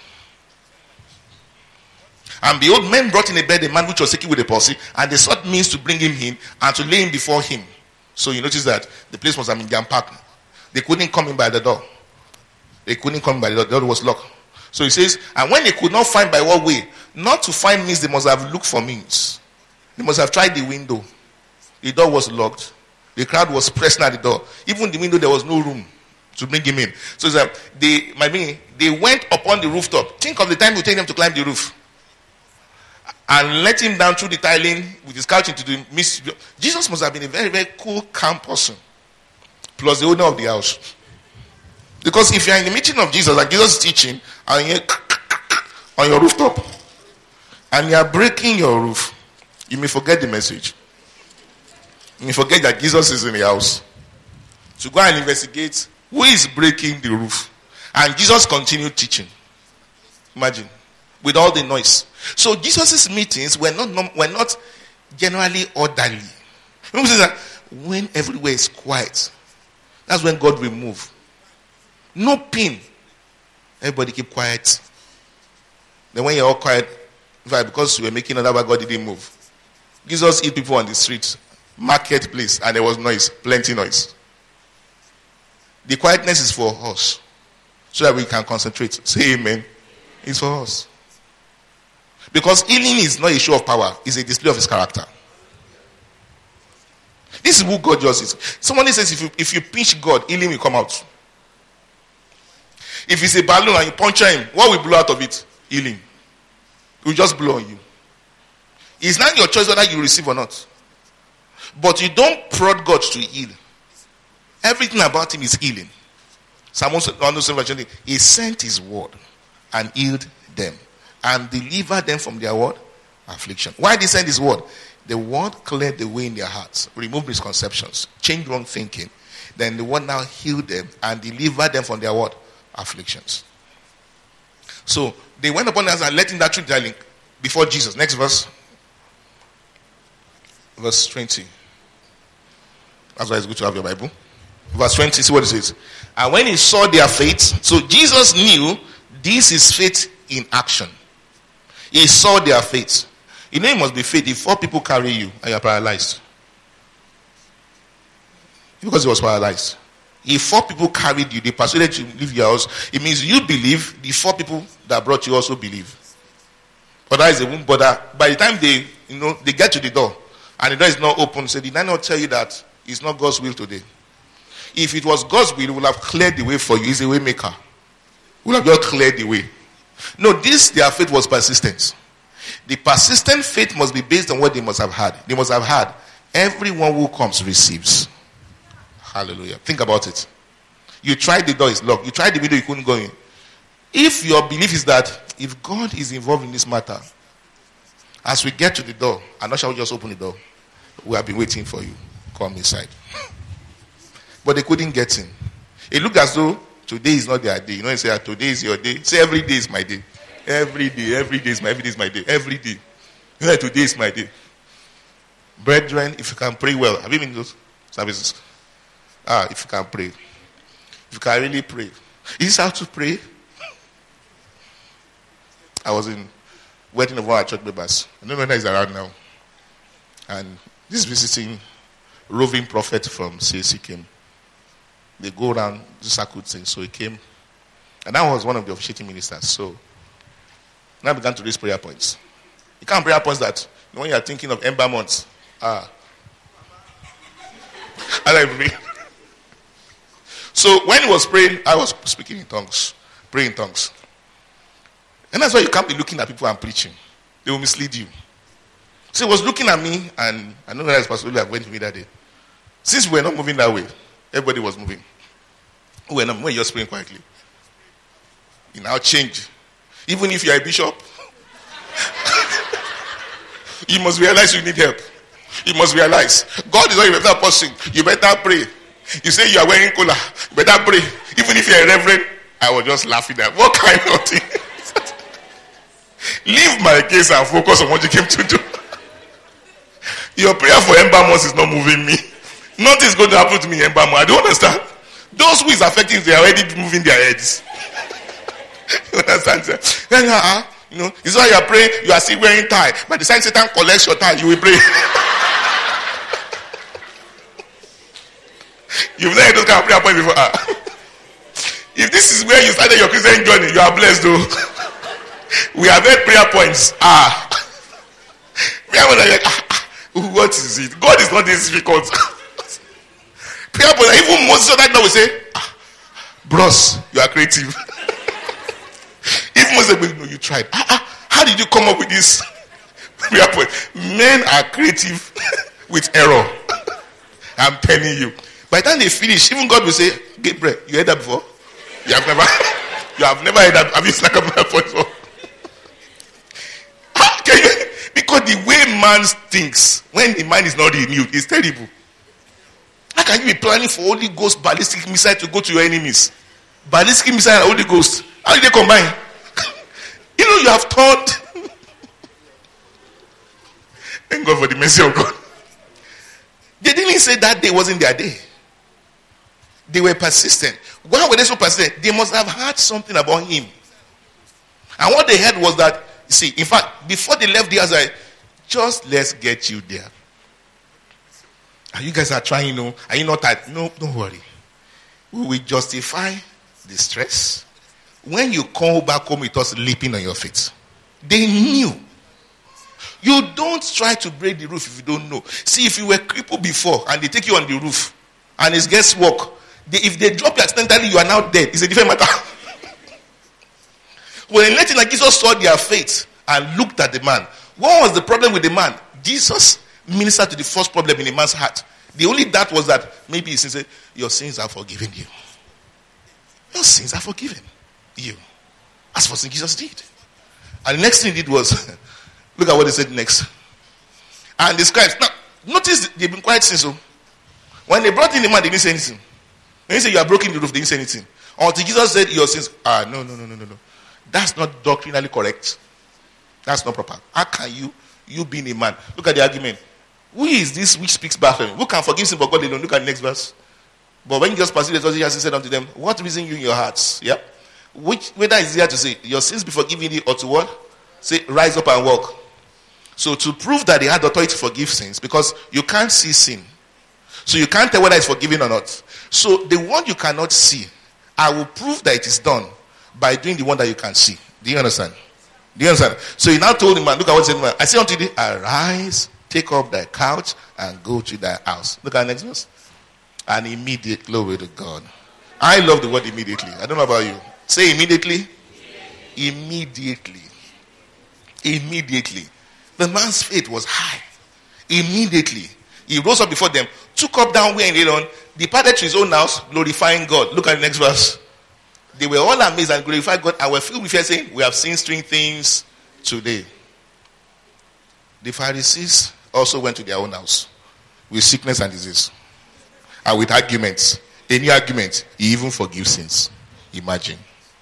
And behold, men brought in a bed a man which was taken with a palsy, and they sought means to bring him in and to lay him before him. So you notice that the place must have been jam-packed. They couldn't come in by the door. They couldn't come in by the door. The door was locked. So he says, and when they could not find by what way, not to find means, they must have looked for means. They must have tried the window. The door was locked. The crowd was pressing at the door. Even the window, there was no room to bring him in. So it's like they, my meaning, they went upon the rooftop. Think of the time it would take them to climb the roof. And let him down through the tiling with his couch into the mist. Jesus must have been a very, very cool, calm person. Plus the owner of the house. Because if you are in the meeting of Jesus, like Jesus is teaching, and you're on your rooftop, and you are breaking your roof, you may forget the message. You forget that Jesus is in the house. To go and investigate who is breaking the roof. And Jesus continued teaching. Imagine. With all the noise. So Jesus' meetings were not, were not generally orderly. When everywhere is quiet, that's when God will move. No pin. Everybody keep quiet. Then when you're all quiet, because you were making another, God didn't move. Jesus hit people on the streets. Marketplace, and there was noise, plenty noise. The quietness is for us, so that we can concentrate. Say amen. It's for us. Because healing is not a show of power, it's a display of his character. This is who God just is. Somebody says if you, if you pinch God, healing will come out. If it's a balloon and you puncture him, what will blow out of it? Healing. It will just blow on you. It's not your choice whether you receive or not. But you don't prod God to heal. Everything about him is healing. Psalm one oh seven, he sent his word and healed them and delivered them from their word? Affliction. Why did he send his word? The word cleared the way in their hearts, removed misconceptions, changed wrong thinking. Then the word now healed them and delivered them from their word? Afflictions. So they went upon us and let in that truth dwelling before Jesus. Next verse. Verse twenty. That's why it's good to have your Bible. Verse twenty, see what it says. And when he saw their faith, so Jesus knew this is faith in action. He saw their faith. You know it must be faith if four people carry you and you are paralyzed. Because he was paralyzed. If four people carried you, they persuaded you to leave your house, it means you believe, the four people that brought you also believe. Otherwise they won't bother. By the time they, you know, they get to the door and the door is not open, say, did I not tell you that it's not God's will today? If it was God's will, it would have cleared the way for you. He's a way maker. It would have just cleared the way. No, this, their faith was persistence. The persistent faith must be based on what they must have had. They must have had. Everyone who comes receives. Hallelujah. Think about it. You tried the door, it's locked. You tried the window, you couldn't go in. If your belief is that if God is involved in this matter, as we get to the door, and not shall we just open the door, we have been waiting for you. Come inside. But they couldn't get in. It looked as though today is not their day. You know, you say, today is your day. Say, every day is my day. Every day, every day is my, every day is my day. Every day. You know, today is my day. Brethren, if you can pray well. Have you been in those services? Ah, if you can pray. If you can really pray. Is this how to pray? I was in wedding of one of our church members. I don't know whether he's around now. And this visiting roving prophet from C A C came. They go around the circuit thing. So he came. And that was one of the officiating ministers. So now I began to raise prayer points. You can't prayer points that you know, when you are thinking of ember months. Ah. And I pray. So when he was praying, I was speaking in tongues. Praying in tongues. And that's why you can't be looking at people and preaching. They will mislead you. So he was looking at me, and I know that it's possible I went with me that day. Since we were not moving that way, everybody was moving. We were not moving, just praying quietly. You now change. Even if you are a bishop, you must realize you need help. You must realize God is not your better person. You better pray. You say you are wearing cola, you better pray. Even if you are a reverend, I was just laughing at what kind of thing. Leave my case and focus on what you came to do. Your prayer for embalmers is not moving me. Nothing is going to happen to me in embalmer. I don't understand. Those who is affecting, they are already moving their heads. You understand? Uh-huh. You know, it's why you are praying, you are still wearing tie. By the time Satan collects your tie, you will pray. You've never those kind of prayer points before. Ah. If this is where you started your Christian journey, you are blessed though. We have had prayer points. Ah. Prayer points are like, ah, ah. What is it? God is not this difficult. Prayer points, even Moses that now will say, ah, bros, you are creative. Even Moses will know you tried. Ah, ah, how did you come up with this prayer point? Men are creative with error. I'm telling you. By the time they finish, even God will say, Gabriel, you heard that before? You have never, you have never heard that. Have you seen a prayer point before? How can you? Because the way man thinks, when the mind is not renewed, is terrible. How can you be planning for Holy Ghost ballistic missile to go to your enemies? Ballistic missile and Holy Ghost. How did they combine? You know, you have taught. Thank God for the mercy of God. They didn't say that day wasn't their day. They were persistent. Why were they so persistent? They must have heard something about him. And what they heard was that, see, in fact, before they left the other, just let's get you there. And you guys are trying, you know, are you not that? No, don't worry. We will justify the stress when you come back home with us leaping on your feet. They knew. You don't try to break the roof if you don't know. See, if you were crippled before and they take you on the roof and it's guesswork, they, if they drop you accidentally, you are now dead. It's a different matter. When letting like Jesus saw their faith and looked at the man, what was the problem with the man? Jesus ministered to the first problem in the man's heart. The only doubt was that maybe he said, your sins are forgiven you. Your sins are forgiven you. That's what Jesus did. And the next thing he did was, look at what he said next. And the scribes, now, notice they've been quiet since. So when they brought in the man, they didn't say anything. When he said, you are broken the roof, they didn't say anything. Until Jesus said, your sins, ah, no, no, no, no, no, no. That's not doctrinally correct. That's not proper. How can you, you being a man, look at the argument. Who is this which speaks blasphemy? Who can forgive sin for God alone? Look at the next verse. But when Jesus perceived the he said unto them, what reason you in your hearts? Yep. Which, whether it's easier to say, your sins be forgiven thee, or to what? Say, rise up and walk. So to prove that they had authority to forgive sins, because you can't see sin. So you can't tell whether it's forgiven or not. So the one you cannot see, I will prove that it is done by doing the one that you can see. Do you understand? Do you understand? So he now told the man, look at what he said. I say unto thee, arise, take up thy couch, and go to thy house. Look at the next verse. And immediately, glory to God. I love the word immediately. I don't know about you. Say immediately. Immediately. Immediately. The man's faith was high. Immediately. He rose up before them, took up down where he lay on, departed to his own house, glorifying God. Look at the next verse. They were all amazed and glorified God, and were filled with fear, saying, we have seen strange things today. The Pharisees also went to their own house with sickness and disease, and with arguments. Any argument, he even forgives sins. Imagine.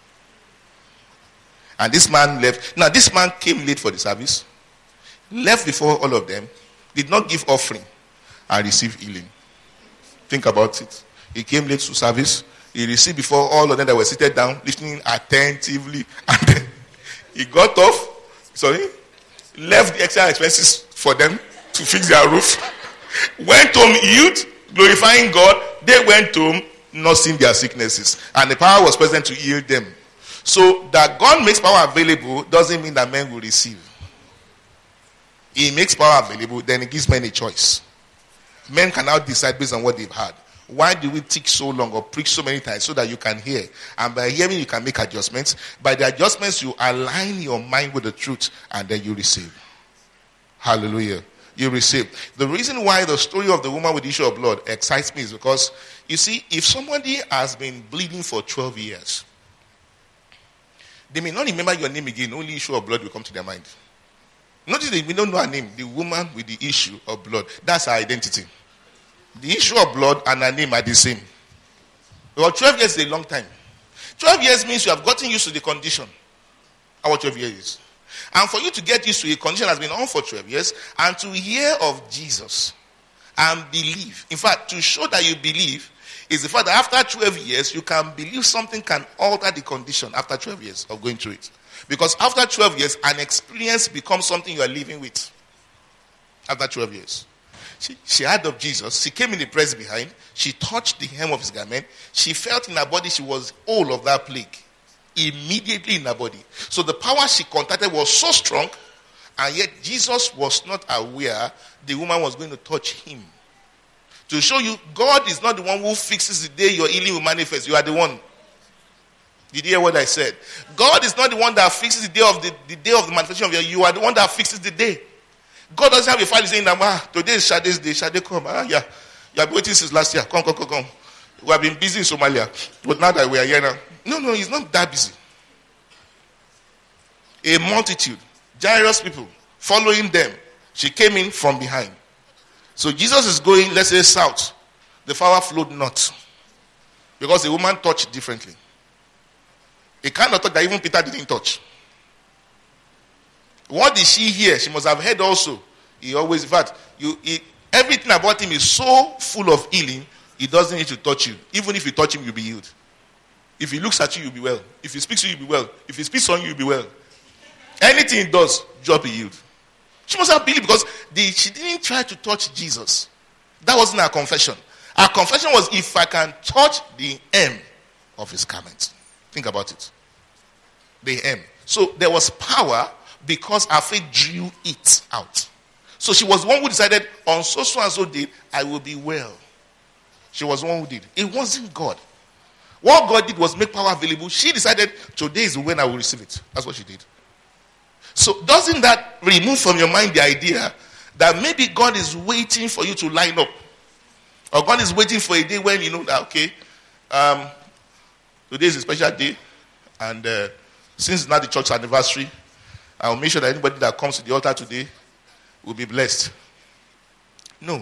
And this man left. Now, this man came late for the service, left before all of them, did not give offering, and received healing. Think about it. He came late to service. He received before all of them that were seated down, listening attentively. And then he got off, sorry, left the extra expenses for them to fix their roof. Went home healed, glorifying God. They went home nursing their sicknesses. And the power was present to heal them. So that God makes power available doesn't mean that men will receive. He makes power available, then he gives men a choice. Men can now decide based on what they've had. Why do we teach so long or preach so many times? So that you can hear. And by hearing, you can make adjustments. By the adjustments, you align your mind with the truth, and then you receive. Hallelujah. You receive. The reason why the story of the woman with the issue of blood excites me is because, you see, if somebody has been bleeding for twelve years, they may not remember your name again. Only issue of blood will come to their mind. Notice that we don't know her name. The woman with the issue of blood. That's her identity. The issue of blood and her name are the same. Well, twelve years is a long time. twelve years means you have gotten used to the condition. How what twelve years is. And for you to get used to a condition that has been on for twelve years, and to hear of Jesus and believe. In fact, to show that you believe is the fact that after twelve years, you can believe something can alter the condition after twelve years of going through it. Because after twelve years, an experience becomes something you are living with. After twelve years. She, she heard of Jesus. She came in the press behind. She touched the hem of his garment. She felt in her body she was whole of that plague. Immediately in her body. So the power she contacted was so strong, and yet Jesus was not aware the woman was going to touch him. To show you, God is not the one who fixes the day your healing will manifest. You are the one. Did you hear what I said? God is not the one that fixes the day of the, the day of the manifestation of your. You are the one that fixes the day. God doesn't have a file saying that, ah, today is Shade's day. Shade come. Ah, yeah. You have been waiting since last year. Come, come, come, come. We have been busy in Somalia. But now that we are here now. No, no, he's not that busy. A multitude. Jairus people following them. She came in from behind. So Jesus is going, let's say, south. The fire flowed north. Because the woman touched differently. A kind of touch that even Peter didn't touch. What did she hear? She must have heard also. He always, in fact, you, he, everything about him is so full of healing, he doesn't need to touch you. Even if you touch him, you'll be healed. If he looks at you, you'll be well. If he speaks to you, you'll be well. If he speaks on you, you'll be well. Anything he does, just be healed. She must have believed because the, she didn't try to touch Jesus. That wasn't her confession. Her confession was, if I can touch the hem of his garment. Think about it. The hem. So there was power because her faith drew it out. So she was the one who decided, on so so and so day, I will be well. She was the one who did. It wasn't God. What God did was make power available. She decided, today is when I will receive it. That's what she did. So doesn't that remove from your mind the idea that maybe God is waiting for you to line up? Or God is waiting for a day when you know that, okay, um, today is a special day. And uh, since it's not the church anniversary, I will make sure that anybody that comes to the altar today will be blessed. No.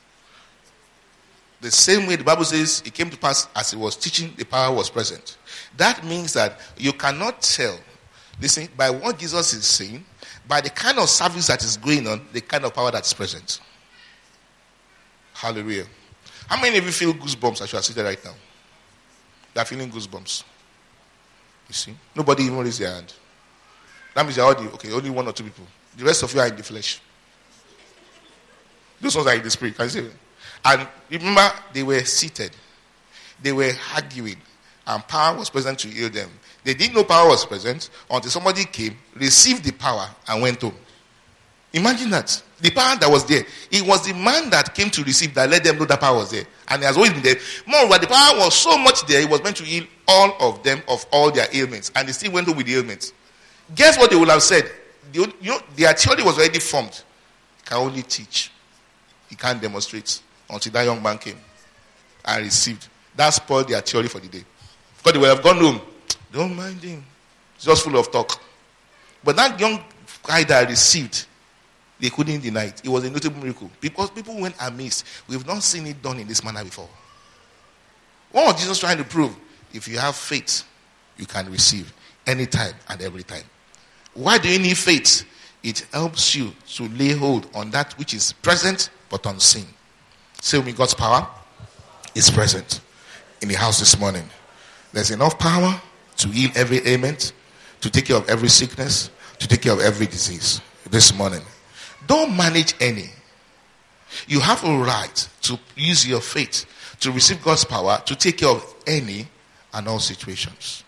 The same way the Bible says it came to pass as he was teaching, the power was present. That means that you cannot tell, listen, by what Jesus is saying, by the kind of service that is going on, the kind of power that is present. Hallelujah. How many of you feel goosebumps as you are seated right now? They are feeling goosebumps. You see? Nobody even raised their hand. That means you're already, okay, only one or two people. The rest of you are in the flesh. Those ones are in the spirit. Can you see it? And remember, they were seated. They were arguing. And power was present to heal them. They didn't know power was present until somebody came, received the power, and went home. Imagine that. The power that was there. It was the man that came to receive that let them know that power was there. And it has always been there. Moreover, the power was so much there, it was meant to heal all of them of all their ailments. And they still went home with the ailments. Guess what they would have said? You know, their theory was already formed. You can only teach. You can't demonstrate. Until that young man came and received. That spoiled their theory for the day. Because they would have gone home. Don't mind him. He's just full of talk. But that young guy that received, they couldn't deny it. It was a notable miracle. Because people went amazed. We've not seen it done in this manner before. What was Jesus trying to prove? If you have faith, you can receive anytime and every time. Why do you need faith? It helps you to lay hold on that which is present but unseen. Say with me, God's power is present in the house this morning. There's enough power to heal every ailment, to take care of every sickness, to take care of every disease this morning. Don't manage any. You have a right to use your faith to receive God's power to take care of any and all situations.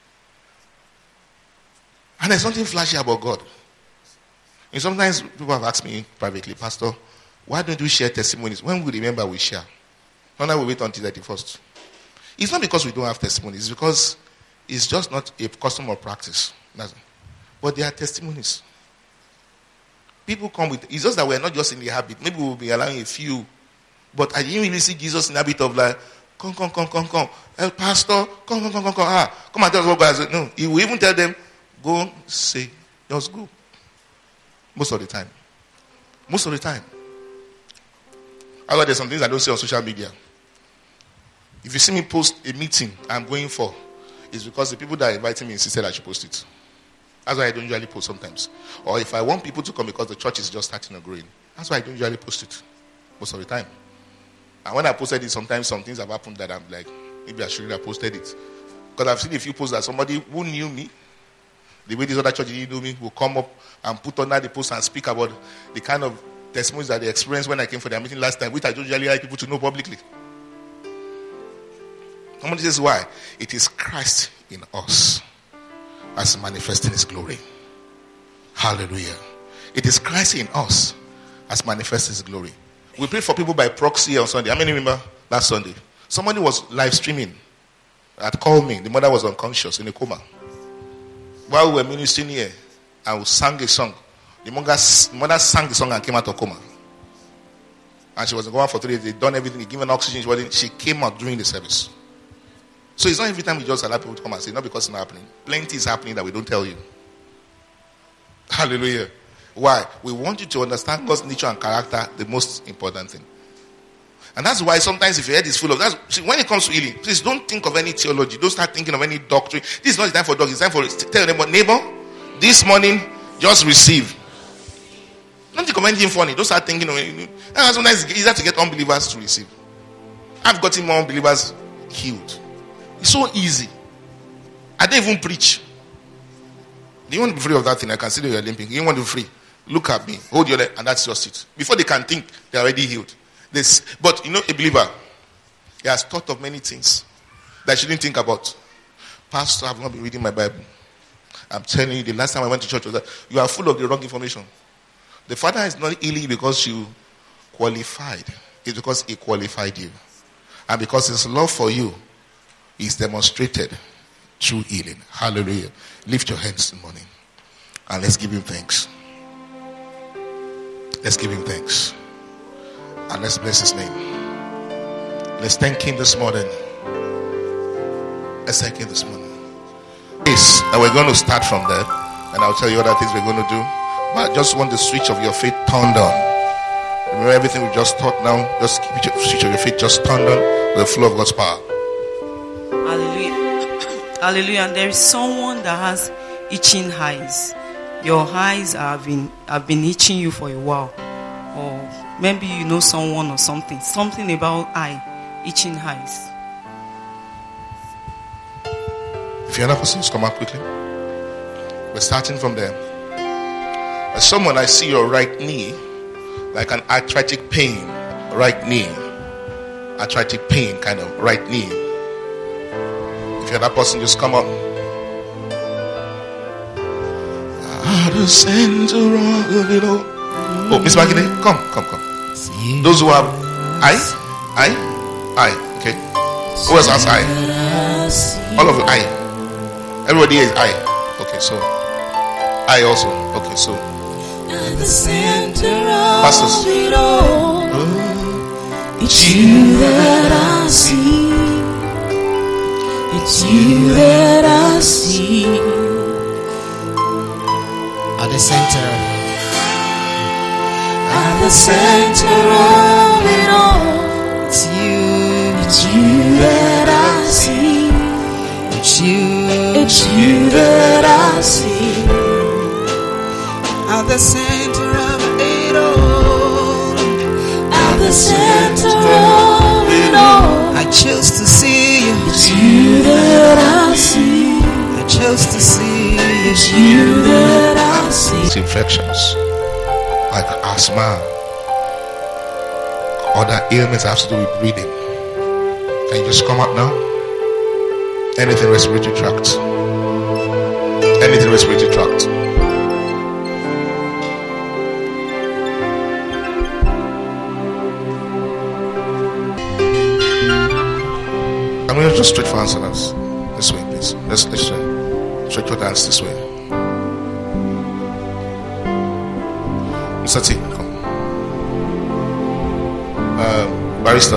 And there's something flashy about God. And sometimes people have asked me privately, Pastor, why don't we share testimonies? When we remember, we share. Not we wait until the thirty-first. It's not because we don't have testimonies. It's because it's just not a custom or practice. But there are testimonies. People come with, it's just that we're not just in the habit. Maybe we'll be allowing a few. But I didn't really see Jesus in the habit of like, come, come, come, come, come. El pastor, come, come, come, come, come. Ah, come and tell us what God has done. No, he will even tell them, go say, just go. Most of the time. Most of the time. However, there's some things I don't see on social media. If you see me post a meeting I'm going for, it's because the people that are inviting me insisted I should post it. That's why I don't usually post sometimes. Or if I want people to come because the church is just starting or growing, that's why I don't usually post it. Most of the time. And when I posted it, sometimes some things have happened that I'm like, maybe I shouldn't have posted it. Because I've seen a few posts that somebody who knew me, the way this other church didn't know me, will come up and put under the post and speak about the kind of testimonies that they experienced when I came for their meeting last time, which I don't usually like people to know publicly. Somebody says why? It is Christ in us as manifesting his glory. Hallelujah. It is Christ in us as manifesting his glory. We prayed for people by proxy on Sunday. How many remember last Sunday? Somebody was live streaming. Had called me. The mother was unconscious in a coma. While we were ministering here, and we sang a song. The mother sang the song and came out of coma. And she was in coma for three days. They done everything. They given oxygen. She, wasn't, she came out during the service. So it's not every time we just allow people to come and say, not because it's not happening. Plenty is happening that we don't tell you. Hallelujah. Why? We want you to understand God's nature and character, the most important thing. And that's why sometimes if your head is full of that, see, when it comes to healing, please don't think of any theology. Don't start thinking of any doctrine. This is not the time for doctrine. It's time for tell them, neighbor, this morning, just receive. Don't think of anything funny. Don't start thinking of anything. And sometimes it's easier to get unbelievers to receive. I've gotten more unbelievers healed. It's so easy. I don't even preach. Do you want to be free of that thing? I consider you're limping. You want to be free. Look at me. Hold your leg, and that's your seat. Before they can think, they're already healed. This, but you know, a believer, he has thought of many things that he shouldn't think about. Pastor, I've not been reading my Bible. I'm telling you, the last time I went to church was that you are full of the wrong information. The Father is not healing because you qualified. It's because he qualified you. And because his love for you, is demonstrated through healing. Hallelujah. Lift your hands this morning and let's give him thanks. Let's give him thanks. And let's bless his name. Let's thank him this morning. Let's thank him this morning. Yes, and we're going to start from there. And I'll tell you other things we're going to do. But I just want the switch of your faith turned on. Remember everything we just taught now? Just keep the switch of your faith just turned on with the flow of God's power. Hallelujah. Hallelujah. And there is someone that has itching eyes. Your eyes have been have been itching you for a while. Or maybe you know someone or something. Something about eye, itching eyes. If you're not person, just come out quickly. We're starting from there. As someone, I see your right knee like an arthritic pain, right knee. Arthritic pain, kind of, right knee. If you're that person, just come up. At the center of it all. Oh, Miss Maggie, come, come, come. Those who have eye, eye, eye. Okay. Who else has eye? All of you, eye. Everybody is eye. Okay, so eye also. Okay, so. At the center of Pastors. it all, it's you that I see. It's you that I see. At the center, at the center of it all, it's you. it's you that I see. It's you. It's you that I see. At the center of it all, at the center of it all, I chose to see you. it's you that I see. I chose to see you. It's you that I see. Infections like asthma, other ailments have to do with breathing. Can you just come out now? Anything respiratory tract, anything respiratory tract. I'm going to just straight for answers. This way, please. Let's let's straight for dance this way. Mister T, come. Uh, barrister.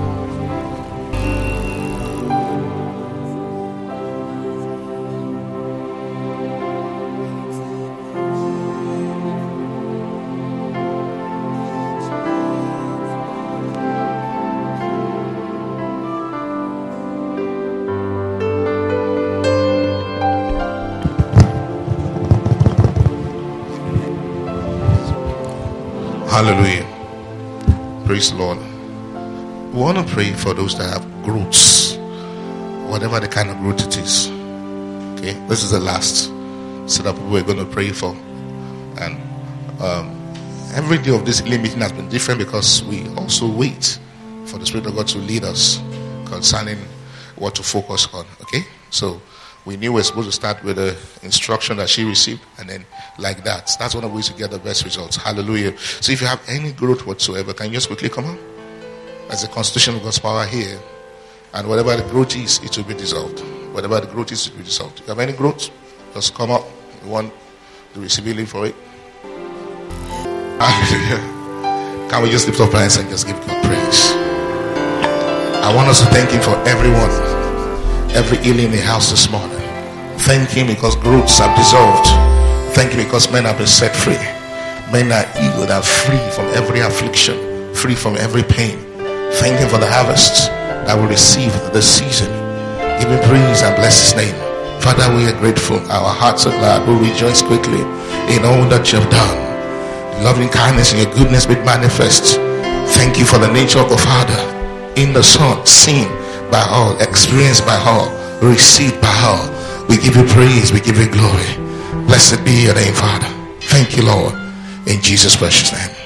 Hallelujah. Praise the Lord. We want to pray for those that have growths, whatever the kind of growth it is. Okay, this is the last set up we're going to pray for. And um, every day of this healing meeting has been different because we also wait for the Spirit of God to lead us concerning what to focus on. Okay, so we knew we were supposed to start with the instruction that she received, and then like that. That's one of the ways to get the best results. Hallelujah. So if you have any growth whatsoever, can you just quickly come on? As the constitution of God's power here. And whatever the growth is, it will be dissolved. Whatever the growth is, it will be dissolved. If you have any growth, just come up. You want to receive healing for it? Hallelujah. Can we just lift up our hands and just give God praise? I want us to thank Him for everyone, every healing in the house this morning. Thank Him because growths have dissolved. Thank Him because men have been set free. Men are healed and free from every affliction, free from every pain. Thank Him for the harvest that will receive this season. Give Him praise and bless His name. Father, we are grateful. Our hearts are glad. We rejoice quickly in all that you have done. Loving kindness and your goodness made manifest. Thank you for the nature of the Father in the Son, seen by all, experienced by all, received by all. We give you praise, we give you glory. Blessed be your name, Father. Thank you, Lord, in Jesus' precious name.